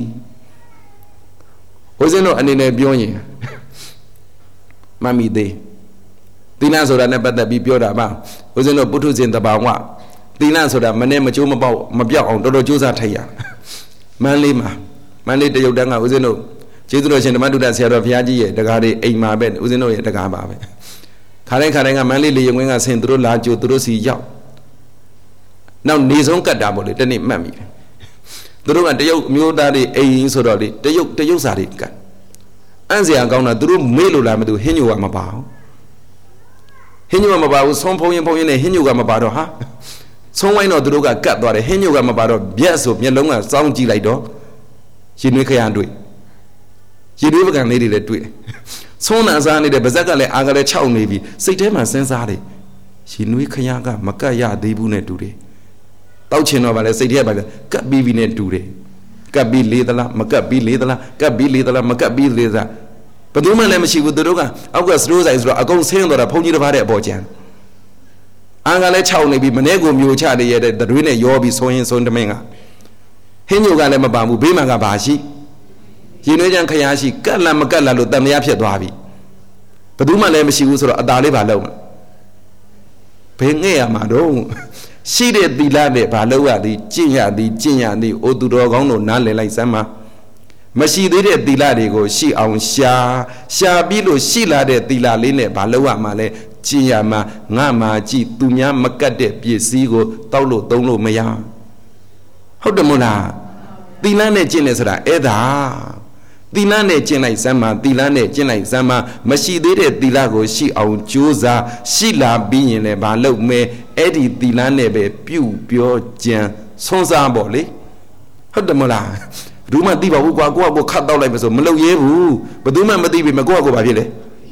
ဟိုစင်းတို့အနေနဲ့ပြောရင်မမီသေးသီလဆိုတာနဲ့ပတ်သက်ပြီးပြောတာပါဟိုစင်းတို့ပုထုဇဉ်တဘာဝသီလဆိုတာမနဲ့မချိုးမပေါက်မပြောက်အောင်တော်တော်ကြိုးစားထိုက်ရမန်းလေးမှာမန်းလေးတရုတ်တန်းကဦးဇင်းတို့ကျေးဇူးတော်ရှင်ဓမ္မတုဒ္ဒဆရာတော်ဘုရားကြီးရဲ့တကားလေးအိမ်မှာပဲဦးဇင်းတို့ရဲ့တကားပါပဲခါတိုင်းခါတိုင်းကမန်းလေးလေရင်ကွင်းကဆင်သူတို့လာကြိုသူတို့စီရောက်နောက်နေဆုံးကတ်တာပေါ့လေတနေ့မှတ်မိတယ်သူတို့ကတရုတ်မျိုးသားတွေအိမ်ဆိုတော့လေတရုတ်တရုတ်စာတွေကတ်အန်းစရာကောင်းတာသူတို့မေ့လို့လားမသိဘူးဟင်းညိုကမပါဘူးဟင်းညိုကမပါဘူးဆုံးဖုံးရင်ဖုံးရင်နဲ့ဟင်းညိုကမပါတော့ဟာဆုံးဝိုင်းတော့သူတို့ကကတ်သွားတယ်ဟင်းညိုကမပါတော့ဗျက်ဆိုမျက်လုံးကစောင်းကြည့်လိုက်တော့ရင်နွေးခရံတွေ့ရင်နွေးပကံလေးတွေလည်းတွေ့ဆုံးနာစားနေတဲ့ဗဇက်ကလည်းအာကလည်းခြောက်နေပြီစိတ်ထဲမှာစဉ်းစားတယ်ရင်နွေးခရံကမကတ်ရသေးဘူးနဲ့တူတယ်တောက်ချင်တော့ဗာလဲစိတ်ထဲပါလဲကတ်ပြီးပြီနဲ့တူတယ်ကတ်ပြီးလေးသလားမကတ်ပြီးလေးသလားကတ်ပြီးလေးသလားမကတ်ပြီးလေးသလားဘယ်သူမှလည်းမရှိဘူးသူတို့ကအောက်ကစတိုးဆိုင်ဆိုတော့အကုန်ဆင်းတော့တာဘုန်းကြီးတစ်ပါးတဲ့အပေါ်ကျန်အာကလည်းခြောက်နေပြီမနေ့ကမျိုးချတရတဲ့တရွေးနဲ့ရောပြီးဆိုရင်ဆုံးတမင်းကဟင်းညိုကလည်းမပါဘူးဘေးမှာကဘာရှိရင်နှွေးချမ်းခရားရှိကတ်လားမကတ်လားလို့တန်တရားဖြစ်သွားပြီဘယ်သူမှလည်းမရှိဘူးဆိုတော့အသာလေးပါလုံးဘယ်ငဲ့ရမှာတော့ရှိတဲ့သီလနဲ့ဘာလို့ရသည်ကျင့်ရသည်ကျင့်ရသည်အိုသူတော်ကောင်းတို့နားလည်လိုက်စမ်းပါမရှိသေးတဲ့သီလတွေကိုရှိအောင်ရှာရှာပြီးလို့ရှိလာတဲ့သီလလေးနဲ့ဘာလို့ရမှာလဲကျင့်ရမှာငါမှာကြည့်သူများမကတ်တဲ့ပစ္စည်းကိုတောက်လို့သုံးလို့မရဟုတ်တယ်မို့လားသီလနဲ့ကျင့်နေဆိုတာအဲ့ဒါသီလနဲ့ကျင့်လိုက်စမ်းပါသီလနဲ့ကျင့်လိုက်စမ်းပါမရှိသေးတဲ့သီလကိုရှိအောင်ကြိုးစားရှိလာပြီးရင်လည်းဘာလုပ်မဲအဲ့ဒီသီလနဲ့ပဲပြုပြောကြံဆွမ်းစားပေါ့လေဟုတ်တယ်မို့လားဘယ်သူမှသိပါဘူးကွာကိုယ့်အကိုခတ်တောက်လိုက်မဆိုမလုပ်ရဲဘူးဘယ်သူမှမသိပြီမကိုယ့်အကိုဘာဖြစ်လဲ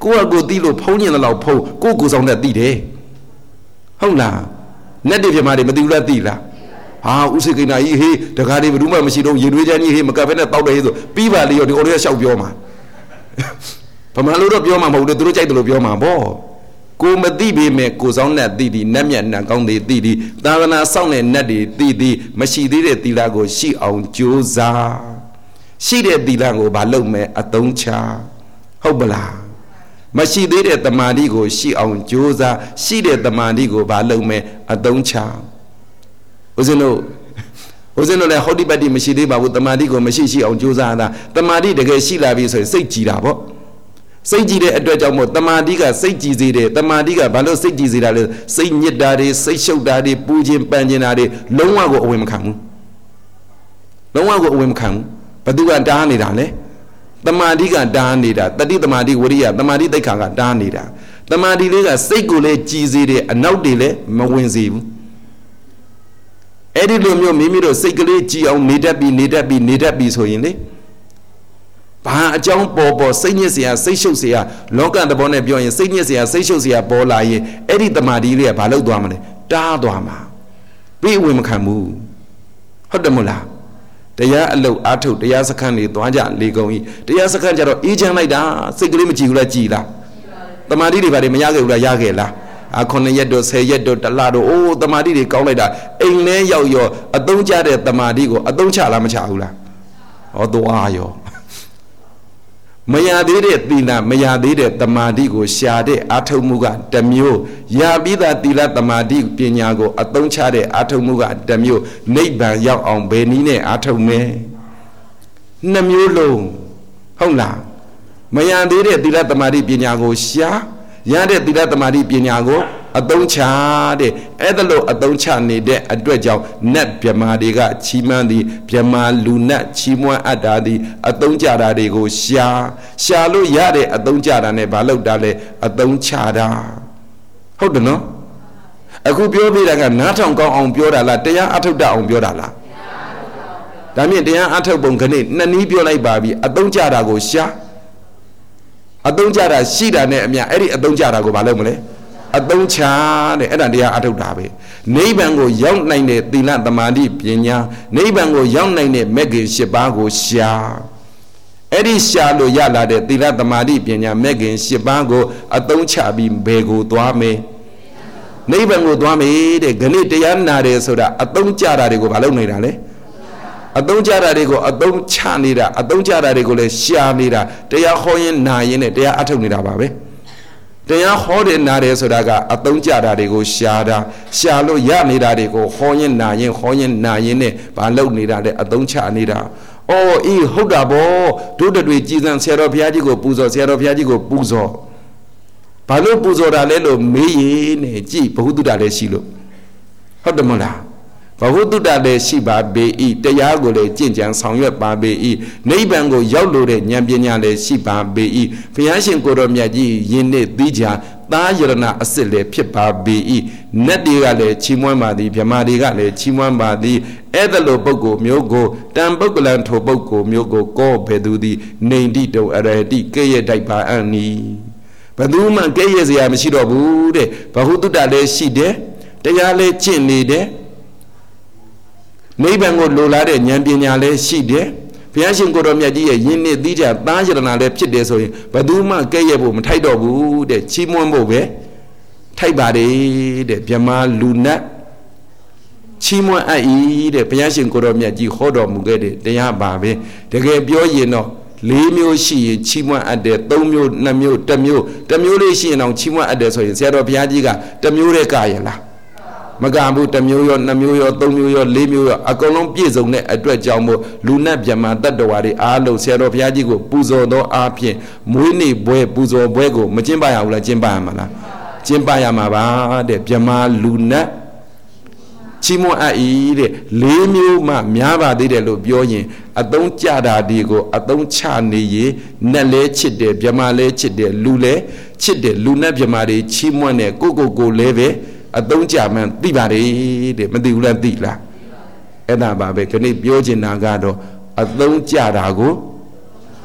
ကိုကကိုသိလို့ဖုံးညင်တယ်လို့ဖုံးကိုကိုဆောင်တဲ့သိတယ်ဟုတ်လားနဲ့တည်းပြမတွေမသိဘူးလားသိလားဟာဥစိကိန်းနာကြီးဟေးတကားတွေဘယ်သူမှမရှိတော့ရေနွေးချမ်းကြီးဟေးမကပ်ဖက်နဲ့တောက်တယ်ဟေးဆိုပြီးပါလေရောဒီအော်တွေကရှောက်ပြောမှာဗမာလို့တော့ပြောမှာမဟုတ်ဘူးသူတို့ကြိုက်တယ်လို့ပြောမှာဗောကိုမသိပေမဲ့ကိုဆောင်နဲ့သိသည်နတ်မြတ်နတ်ကောင်းတွေသိသည်သာသနာဆောင်တဲ့နတ်တွေသိသည်မရှိသေးတဲ့သီလကိုရှိအောင်ကြိုးစားရှိတဲ့သီလကိုဘာလုပ်မဲ့အသုံးချဟုတ်ပလားမရှိသေးတဲ့တမာတိကိုရှိအောင်ကြိုးစားရှိတဲ့တမာတိကိုဘာလုပ်မဲ့အသုံးချဦးဇင်းတို့ဦးဇင်းတို့လည်းဟောတိပတ္တိမရှိသေးပါဘူးတမာတိကိုမရှိရှိအောင်ကြိုးစားတာတမာတိတကယ်ရှိလာပြီဆိုရင်စိတ်ကြည်တာပေါ့စိတ်ကြည်တဲ့အတွက်ကြောင့်မို့တမာတိကစိတ်ကြည်စေတယ်တမာတိကဘာလို့စိတ်ကြည်စေတာလဲစိတ်ညစ်တာတွေစိတ်ရှုပ်တာတွေပူခြင်းပန်ခြင်းတာတွေလုံးဝကိုအဝင်မခံဘူးလုံးဝကိုအဝင်မခံဘူးဘသူကတားနေတာလဲတမာတိကတားနေတာတတိတမာတိဝရိယတမာတိသိက္ခာကတားနေတာတမာတိလေးကစိတ်ကိုလည်းကြည်စေတယ်အနောက်တွေလည်းမဝင်စေဘူးအဲ့ဒီလိုမျိုးမိမိတို့စိတ်ကလေးကြည်အောင်နေတတ်ပြီးနေတတ်ပြီးနေတတ်ပြီးဆိုရင်လေဘာအကြောင်းပေါ်ပေါ်စိတ်ညစ်เสียစိတ်ရှုပ်เสียလောကသဘောနဲ့ပြောရင်စိတ်ညစ်เสียစိတ်ရှုပ်เสียပေါ်လာရင်အဲ့ဒီတမာတိလေးကဘာလုပ်သွားမလဲတားသွားမှာပြီးဝင်မခံဘူးဟုတ်တယ်မို့လားတရားအလုပ်အားထုတ်တရားစခန်းတွေသွားကြလေကုန်ကြီးတရားစခန်းကျတော့အေးချမ်းလိုက်တာစိတ်ကလေးမကြည်ဘူးလားကြည်လားတမာတိတွေဘာတွေမရခဲ့ဘူးလားရခဲ့လားအခုနှစ်ရက်တော့ဆယ်ရက်တော့တစ်လတော့အိုးတမာတိတွေကောင်းလိုက်တာအိမ်လဲရောက်ရောအသုံးကျတဲ့တမာတိကိုအသုံးချလားမချဘူးလားဟောသွားရောမရသေးတဲ့သီလမရသေးတဲ့တမာတိကိုရှာတဲ့အာထုံမှုကတမျိုးရပြီးသားသီလတမာတိပညာကိုအသုံးချတဲ့အာထုံမှုကတမျိုးနိဗ္ဗာန်ရောက်အောင်ဘယ်နည်းနဲ့အာထုံမယ်နှမျိုးလုံးဟုတ်လားမရသေးတဲ့သီလတမာတိပညာကိုရှာရတဲ့သီလတမာတိပညာကိုအသုံးချတဲ့အဲ့ဒါလို့အသုံးချနေတဲ့အတွက်ကြောင့်နတ်မြမာတွေကချီးမန်းသည်မြမာလူနတ်ချီးမွမ်းအပ်တာသည်အသုံးချတာတွေကိုရှာရှာလို့ရတဲ့အသုံးချတာနဲ့ဘာလို့တာလဲအသုံးချတာဟုတ်တယ်နော်အခုပြောပြတာကနားထောင်ကောင်းအောင်ပြောတာလားတရားအထုတ်တတ်အောင်ပြောတာလားဒါမြင့်တရားအထုတ်ပုံခဏနှစ်နည်းပြောလိုက်ပါပြီအသုံးချတာကိုရှာအသုံးချတာရှိတာနဲ့အမြအဲ့ဒီအသုံးချတာကိုဘာလုပ်မလဲအသုံးချတဲ့အဲ့ဒါတရားအထုတ်တာပဲနိဗ္ဗာန်ကိုရောက်နိုင်တဲ့သီလသမာဓိပညာနိဗ္ဗာန်ကိုရောက်နိုင်တဲ့မဂ္ဂင်၈ပါးကိုရှာအဲ့ဒီရှာလို့ရလာတဲ့သီလသမာဓိပညာမဂ္ဂင်၈ပါးကိုအသုံးချပြီးဘယ်ကိုသွားမယ်နိဗ္ဗာန်ကိုသွားမယ်တဲ့ခဏတရားနာတယ်ဆိုတာအသုံးချတာတွေကိုမလုပ်နေတာလေအသုံးချတာတွေကိုအသုံးချနေတာအသုံးချတာတွေကိုလည်းရှာနေတာတရားဟောရင်နာရင်နဲ့တရားအထုတ်နေတာပါပဲတရားဟောတယ်နာတယ်ဆိုတာကအသုံးကြတာတွေကိုရှာတာရှာလို့ရနေတာတွေကိုဟောရင်နာရင်ဟောရင်နာရင်နဲ့ဘာလုပ်နေတာလဲအသုံးချနေတာအော်အေးဟုတ်တာဗောတို့တွေကြည်စံဆရာတော်ဘုရားကြီးကိုပူဇော်ဆရာတော်ဘုရားကြီးကိုပူဇော်ဘာလို့ပူဇော်တာလဲလို့မေးရင်နဲ့ကြည်ဘဟုတုတလည်းရှိလို့ဟုတ်တယ်မလားဘဟုတုတလည်းရှိပါပေ၏တရားကိုလည်းကြင်ကြံဆောင်ရွက်ပါပေ၏နိဗ္ဗာန်ကိုရောက်လို့တဲ့ဉာဏ်ပညာလည်းရှိပါပေ၏ဘုရားရှင်ကိုယ်တော်မြတ်ကြီးယင်းနှစ်သီးချာသားယရဏအစစ်လည်းဖြစ်ပါပေ၏နတ်တွေကလည်းချီးမွမ်းပါသည်ဗြဟ္မာတွေကလည်းချီးမွမ်းပါသည်အဲ့ဒါလိုပုဂ္ဂိုလ်မျိုးကိုတံပုဂ္ဂလံထိုပုဂ္ဂိုလ်မျိုးကိုကောဘယ်သူသည်နေတိတုံအရဟတိကဲ့ရဲ့တိုက်ပါအံ့နီဘယ်သူမှကဲ့ရဲ့စရာမရှိတော့ဘူးတဲ့ဘဟုတုတလည်းရှိတယ်တရားလည်းကျင့်နေတယ်နိဗ္ဗာန်ကိုလိုလားတဲ့ဉာဏ်ပညာလည်းရှိတယ်ဘုရားရှင်ကိုယ်တော်မြတ်ကြီးရဲ့ယင်းနှစ်သီးချာသားယရဏလည်းဖြစ်တယ်ဆိုရင်ဘယ်သူမှကဲ့ရဲ့ဖို့မထိုက်တော့ဘူးတဲ့ချီးမွမ်းဖို့ပဲထိုက်ပါတယ်တဲ့မြမလူနတ်ချီးမွမ်းအပ်၏တဲ့ဘုရားရှင်ကိုယ်တော်မြတ်ကြီးဟောတော်မူခဲ့တဲ့တရားပါပဲတကယ်ပြောရင်တော့လေးမျိုးရှိရင်ချီးမွမ်းအပ်တယ်သုံးမျိုးနှစ်မျိုးတစ်မျိုးတစ်မျိုးလေးရှိရင်တော့ချီးမွမ်းအပ်တယ်ဆိုရင်ဆရာတော်ဘုရားကြီးကတစ်မျိုးတည်းကရလားမကဘူးတစ်မျိုးရောနှစ်မျိုးရောသုံးမျိုးရောလေးမျိုးရောအကုန်လုံးပြည့်စုံတဲ့အတွက်ကြောင့်မို့လူနတ်မြမတတ္တဝါတွေအားလုံးဆရာတော်ဘုရားကြီးကိုပူဇော်သောအားဖြင့်မွေးနေ့ပွဲပူဇော်ပွဲကိုမကျင်းပရဘူးလားကျင်းပရမှာလားကျင်းပရမှာပါတဲ့မြမလူနတ်ချီးမွမ်းအပ်၏တဲ့လေးမျိုးမှများပါသေးတယ်လို့ပြောရင်အသုံးကြတာဒီကိုအသုံးချနေရင်နတ်လဲချစ်တယ်မြမလဲချစ်တယ်လူလဲချစ်တယ်လူနတ်မြမတွေချီးမွမ်းတယ်ကိုကိုကိုလဲပဲအသုံးကြမှန်သိပါတယ်တဲ့မသိဘူးလားသိလားအဲ့ဒါပါပဲခဏပြောချင်တာကတော့အသုံးကြတာကို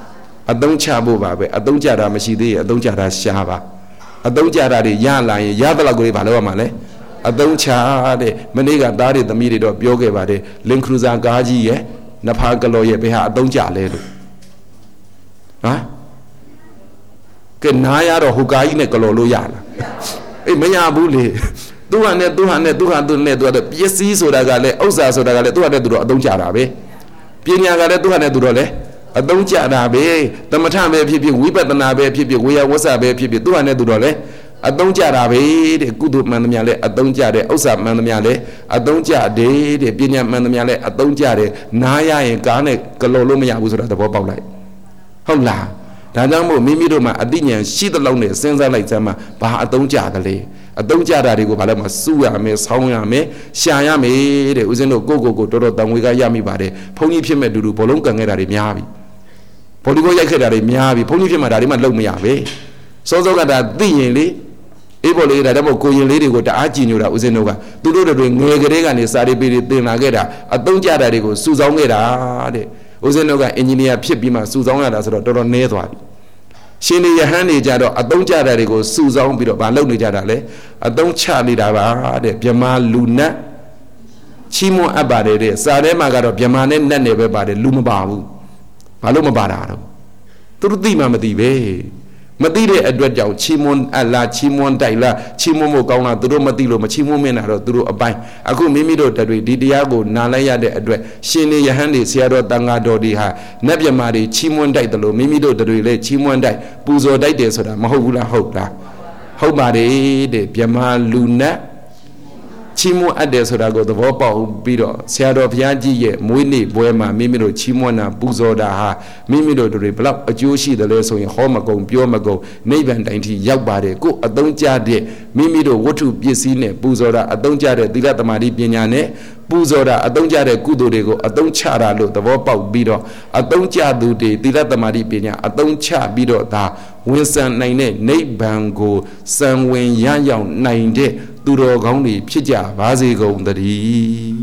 အသုံးချဖို့ပါပဲအသုံးချတာမရှိသေးရင်အသုံးချတာရှားပါအသုံးချတာတွေရလာရင်ရတဲ့လောက်ကိုဘာလုပ်ရမှာလဲအသုံးချတဲ့မနေ့ကသားတွေသမီးတွေတော့ပြောခဲ့ပါတယ်လင်ခရူဇာကားကြီးရဲ့နဖာကလော်ရဲ့ဘယ်ဟာအသုံးချလဲလို့ဟမ်ကဲနားရတော့ဟိုကားကြီးနဲ့ကလော်လို့ရလားအေးမရဘူးလေသူဟာနဲ့သူဟာနဲ့သူဟာသူနဲ့သူဟာပစ္စည်းဆိုတာကလည်းဥစ္စာဆိုတာကလည်းသူဟာနဲ့သူတော့အသုံးချတာပဲပညာကလည်းသူဟာနဲ့သူတော့လေအသုံးချတာပဲသမထပဲဖြစ်ဖြစ်ဝိပဿနာပဲဖြစ်ဖြစ်ဝေယဝဆပဲဖြစ်ဖြစ်သူဟာနဲ့သူတော့လေအသုံးချတာပဲတဲ့ကုသိုလ်မှန်သမျှလဲအသုံးချတယ်ဥစ္စာမှန်သမျှလဲအသုံးချတယ်တဲ့ပညာမှန်သမျှလဲအသုံးချတယ်နားရရင်ကားနဲ့ကလော်လို့မရဘူးဆိုတာသဘောပေါက်လိုက်ဟုတ်လားဒါကြောင့်မို့မိမိတို့မှာအသိဉာဏ်ရှိတဲ့လောက်နဲ့စဉ်းစားလိုက်စမ်းမှာဘာအသုံးချတယ်လဲအသုံးချတာတွေကိုဘာလဲမှာစုရမယ်ဆောင်းရမယ်ရှာရမယ်တဲ့ဦးဇင်းတို့ကိုကိုကိုတော်တော်တန်ဝေကရမိပါတယ်ဘုန်းကြီးဖြစ်မဲ့တူတူဘလုံးကန်ခဲ့တာတွေများပြီဘောလီကိုရိုက်ခဲ့တာတွေများပြီဘုန်းကြီးဖြစ်မှဒါတွေမှလုံမရပဲစောစောကဒါသိရင်လေအေးဘောလေးဒါတော့ကိုရင်လေးတွေကိုတအားကြည်ညိုတာဦးဇင်းတို့ကသူတို့တွေငယ်ကလေးကနေစာရေးပေးတွေသင်လာခဲ့တာအသုံးချတာတွေကိုစုဆောင်းခဲ့တာတဲ့ဦးဇင်းတို့ကအင်ဂျင်နီယာဖြစ်ပြီးမှစုဆောင်းရတာဆိုတော့တော်တော်နည်းသွားပြီရှင်နေရဟန်းနေကြတော့အသုံးချတာတွေကိုစုဆောင်းပြီးတော့ဗာလုပ်နေကြတာလေအသုံးချနေတာပါတဲ့ဗြဟ္မာလူနတ်ချီးမွမ်းအပ်ပါတယ်တဲ့စာထဲမှာကတော့ဗြဟ္မာနဲ့နတ်နဲ့ပဲပါတယ်လူမပါဘူးဘာလို့မပါတာတော့သူတို့သိမှမသိပဲမသိတဲ့အတွက်ကြောင့်ချီးမွမ်းအလားချီးမွမ်းတိုက်လားချီးမွမ်းဖို့ကောင်းလားသူတို့မသိလို့မချီးမွမ်းမင်းတာတော့သူတို့အပိုင်းအခုမိမိတို့တွေဒီတရားကိုနားလိုက်ရတဲ့အတွက်ရှင်နေယဟန်တွေဆရာတော်တန်ဃာတော်တွေဟာနတ်မြမာတွေချီးမွမ်းတိုက်တယ်လို့မိမိတို့တွေလည်းချီးမွမ်းတိုက်ပူဇော်တိုက်တယ်ဆိုတာမဟုတ်ဘူးလားဟုတ်လားဟုတ်ပါတယ်တဲ့မြမာလူနတ်ချီးမွမ်းအပ်တယ်ဆိုတာကိုသဘောပေါက်ပြီးတော့ဆရာတော်ဘုရားကြီးရဲ့မွေးနေ့ပွဲမှာမိမိတို့ချီးမွမ်းတာပူဇော်တာဟာမိမိတို့တွေဘလောက်အကျိုးရှိတယ်လဲဆိုရင်ဟောမကုန်ပြောမကုန်နိဗ္ဗာန်တိုင်ထိရောက်ပါတယ်ကိုအသုံးကျတဲ့မိမိတို့ဝတ္ထုပစ္စည်းနဲ့ပူဇော်တာအသုံးကျတဲ့သီလသမာဓိပညာနဲ့ပူဇော်တာအသုံးကျတဲ့ကုသိုလ်တွေကိုအသုံးချတာလို့သဘောပေါက်ပြီးတော့အသုံးကျသူတွေသီလသမာဓိပညာအသုံးချပြီးတော့ဒါဝင်ဆံနိုင်တဲ့နိဗ္ဗာန်ကိုစံဝင်ရရောက်နိုင်တဲ့သူတော်ကောင်းတွေဖြစ်ကြပါစေကုန်သတည်း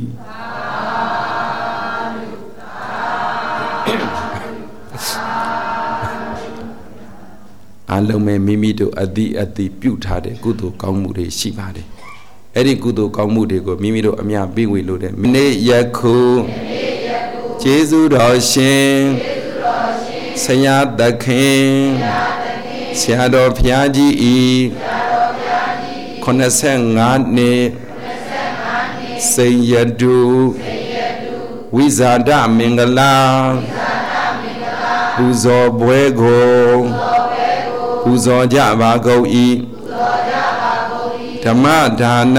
အလုံးမဲ့မိမိတို့အသည့်အသည့်ပြုထားတဲ့ကုသိုလ်ကောင်းမှုတွေရှိပါတယ်အဲ့ဒီကုသိုလ်ကောင်းမှုတွေကိုမိမိတို့အများပေးဝေလို့တဲ့မနေ့ယခုကျေးဇူးတော်ရှင်ဆရာသခင်ဆရာတော်ဘုရားကြီးဤခုနှစ်ဆယ်ငါးနှစ်စိန်ရတုဝိဇာဒမင်္ဂလာပူဇော်ပွဲကိုပူဇော်ကြပါကုန်၏ဓမ္မဒါန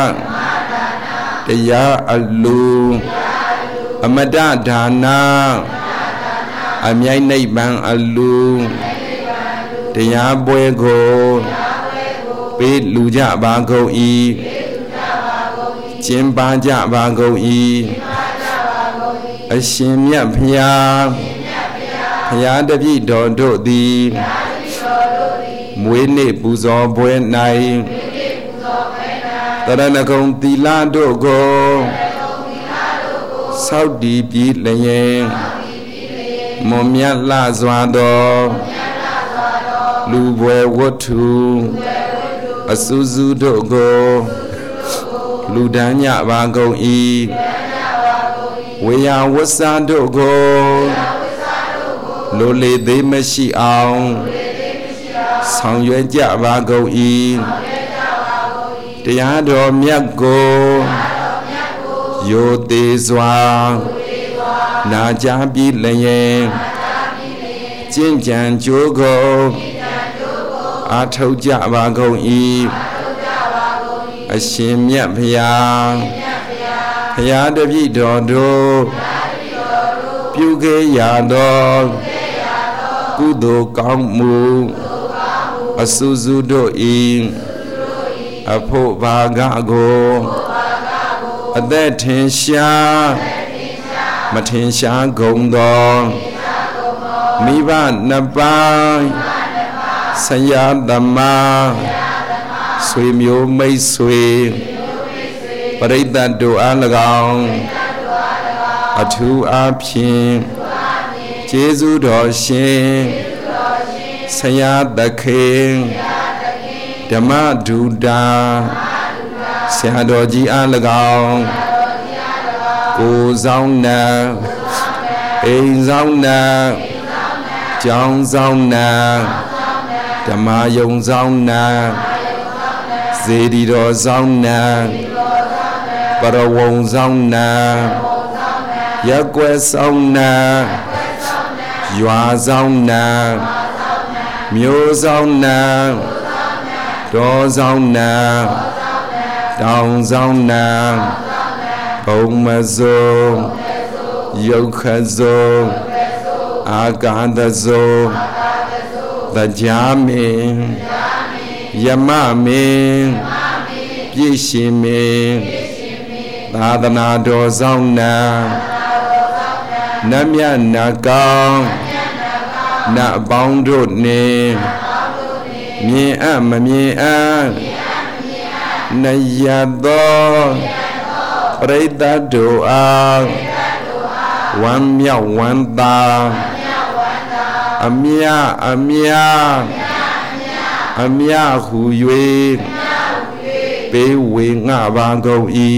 တရားအလူအမတဒါနအမြိုက်နိဗ္ဗာန်အလူတရားပွဲကိုပေးလူကြပါကုန်၏ကျင်းပကြပါကုန်၏အရှင်မြတ်ဖျားဖျားတပည့်တော်တို့သည်မွေးနေ့ပူဇော်ပွဲ၌တရဏဂုံသီလတို့ကိုစောက်တည်ပြီးလျင်မွန်မြတ်လှစွာသောလူပွဲဝတ္ထုအစူးစူးတို့ကိုလူဒန်းညပါကုန်၏ဝေယဝဆ္စာတို့ကိုလိုလေသေးမရှိအောင်ဆောင်ရွက်ကြပါကုန်၏တရားတော်မြတ်ကိုယိုသေးစွာနာကြားပြီးလျင်ကျင့်ကြံကြိုးကိုအာထုတ်ကြပါကုန်၏အရှင်မြတ်ဖျားဖျားတပည့်တော်တို့ပြုခဲ့ရသောကုသိုလ်ကောင်းမှုအစူးစူးတို့၏အဖို့ဘာကကိုအသက်ထင်ရှားမထင်ရှားကုန်သောမိဘနှစ်ပါးဆရာသမားဆွေမျိုးမိတ်ဆွေပရိသတ်တို့အား၎င်းအထူးအားဖြင့်ကျေးဇူးတော်ရှင်ဆရာသခင်ဓမ္မဒုတာဆရာတော်ကြီးအား၎င်းကိုဆောင်နာအိမ်ဆောင်နာကျောင်းဆောင်နာဓမ္မယုံဆောင်နာစေတီတော်ဆောင်နာပရဝုံဆောင်နာရက်ွယ်ဆောင်နာရွာဆောင်နာမြို့ဆောင်နာတော်ဆောင်နာတောင်ဆောင်နာဘုံမစိုးယုတ်ခစိုးအာကာသစိုးတရားမင်းယမမင်းပြည့်ရှင်မင်းသာသနာတော်ဆောင်နာနတ်မြတ်နတ်ကောင်းနတ်ပေါင်းတို့နှင့်မြင်အပ်မမြင်အပ်နယသောပရိသတ်တို့အားဝမ်းမြောက်ဝမ်းသာအမြအမြအမြဟု၍ပေးဝေငှပါကုန်၏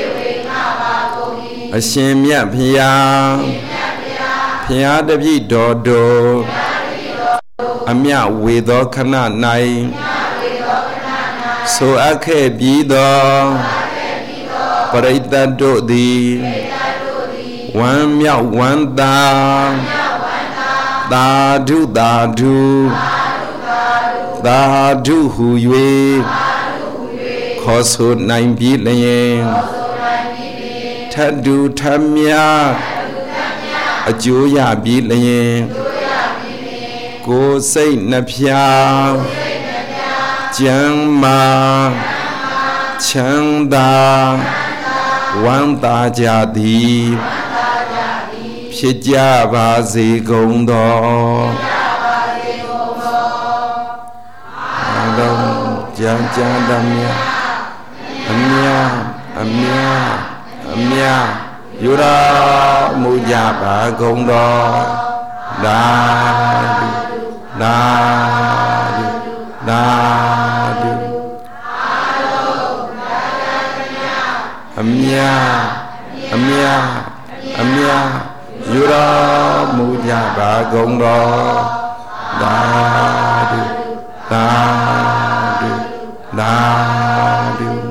အရှင်မြတ်ဖျားဖျားတပည့်တော်တို့အမြဝေသောခဏ၌ဆိုအပ်ခဲ့ပြီးသောပရိသတ်တို့သည်ဝမ်းမြောက်ဝမ်းသာသာဓုသာဓုသာဓုဟု၍ခေါ်ဆိုနိုင်ပြီလျင်ထတ်တူထမြအကျိုးရပြီလျင်ကိုယ်စိတ်နှဖျားကျမ်းမာချမ်းသာဝမ်းသာကြသည်ဖြစ်ကြပါစေကုန်သောအလုံးကြံကြံတမြအမြအမြအမြယူရမူကြပါကုန်သောသာဓုသာဓုသာဓုအမြအမြအမြယူရမူကြပါကုန်သောသာဓုသာဓုသာဓု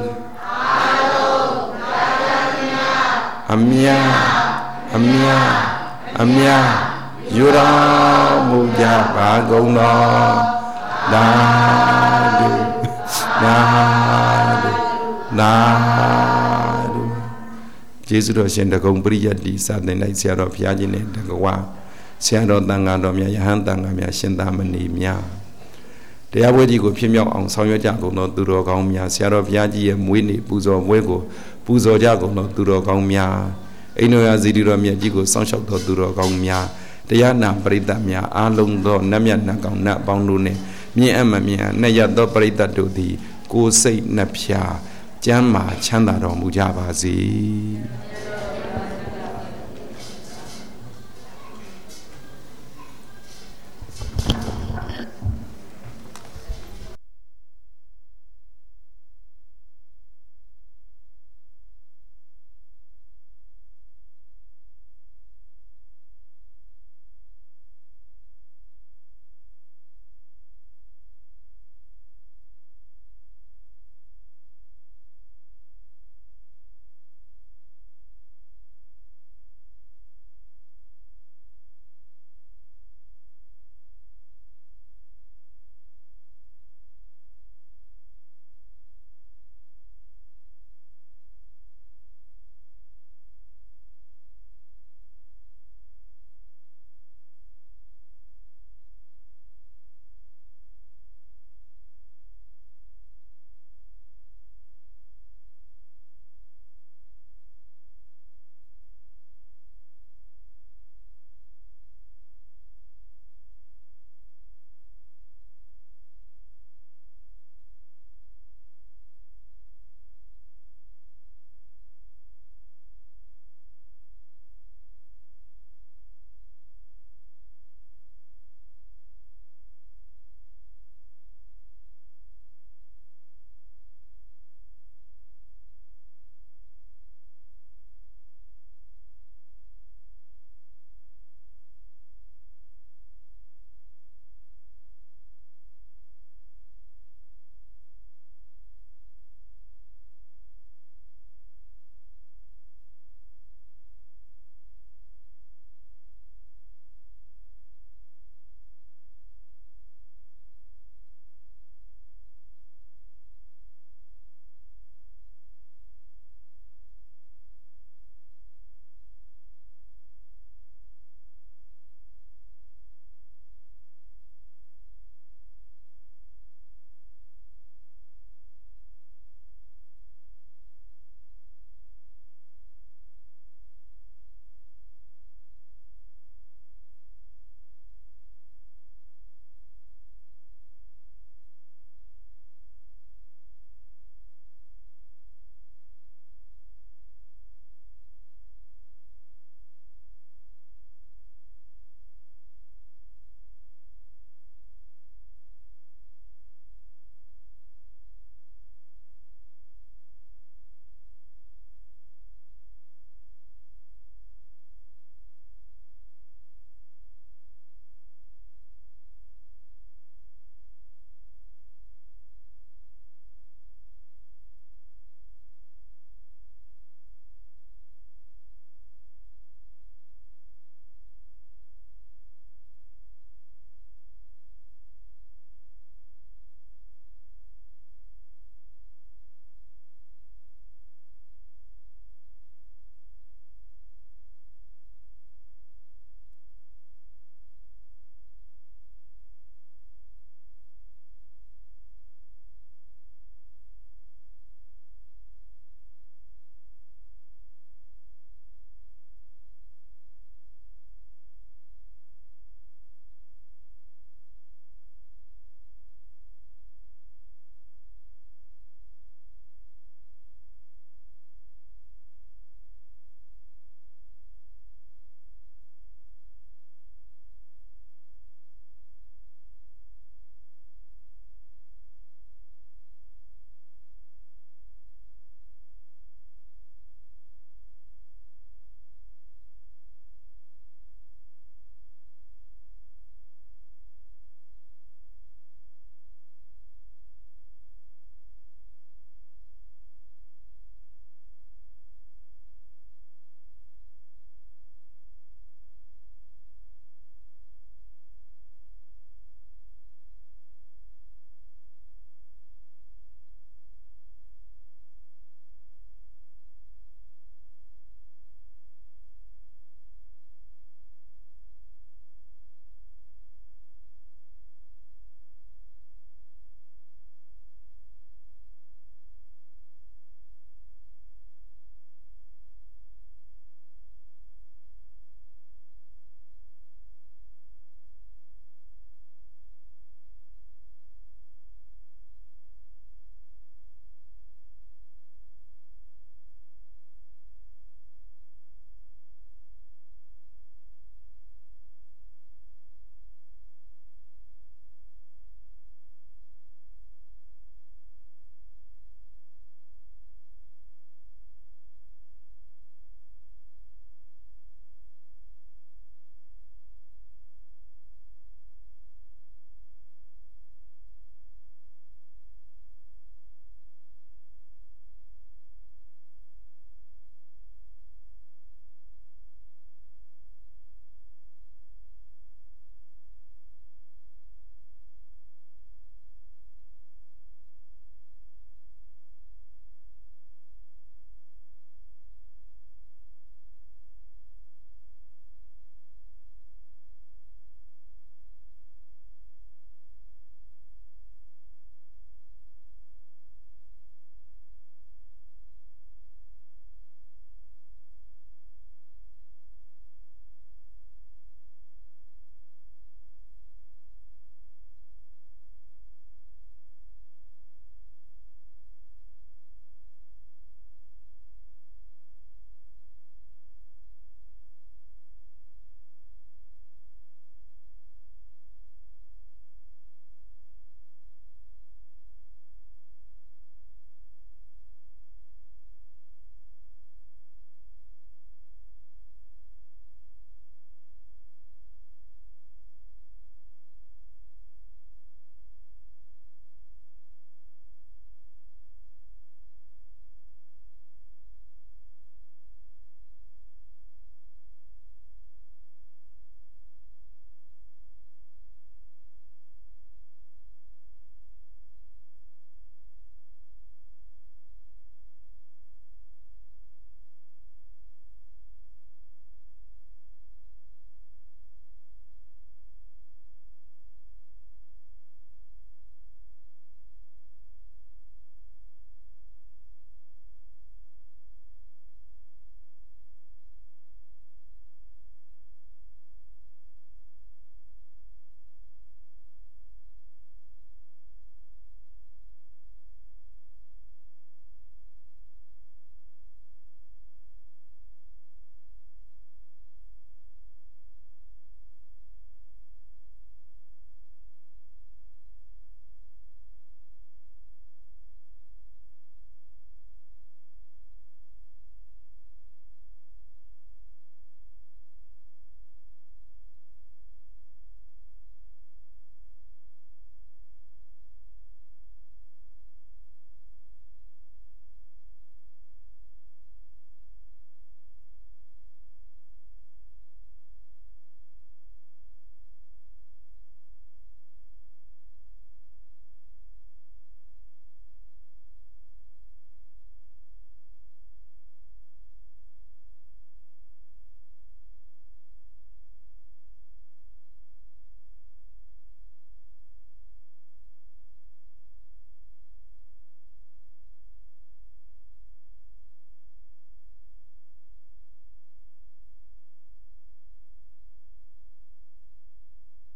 အမြအမြအမြယူရမူကြပါကုန်သောသာဓုသာဓုသာဓုကျေးဇူးတော်ရှင်တကုံပရိယတ္တိစာသင်လိုက်ဆရာတော်ဘုရားကြီးနဲ့တကဝါဆရာတော်တန်ဃာတော်များယဟန်တန်ဃာများရှင်သာမဏေများတရားပွဲကြီးကိုဖြစ်မြောက်အောင်ဆောင်ရွက်ကြကုန်သောသူတော်ကောင်းများဆရာတော်ဘုရားကြီးရဲ့မွေးနေ့ပူဇော်ပွဲကိုပူဇော်ကြကုန်သောသူတော်ကောင်းများအိန္ဒိယဇီတိတော်မြတ်ကြီးကိုစောင့်ရှောက်သောသူတော်ကောင်းများတရားနာပရိသတ်များအားလုံးသောနတ်မြတ်နတ်ကောင်းနတ်ပေါင်းတို့နှင့်မြင့်အပ်မမြင့်အပ်နှရသောပရိသတ်တို့သည်ကိုယ်စိတ်နှဖျားကျမ်းမာချမ်းသာတော်မူကြပါစေ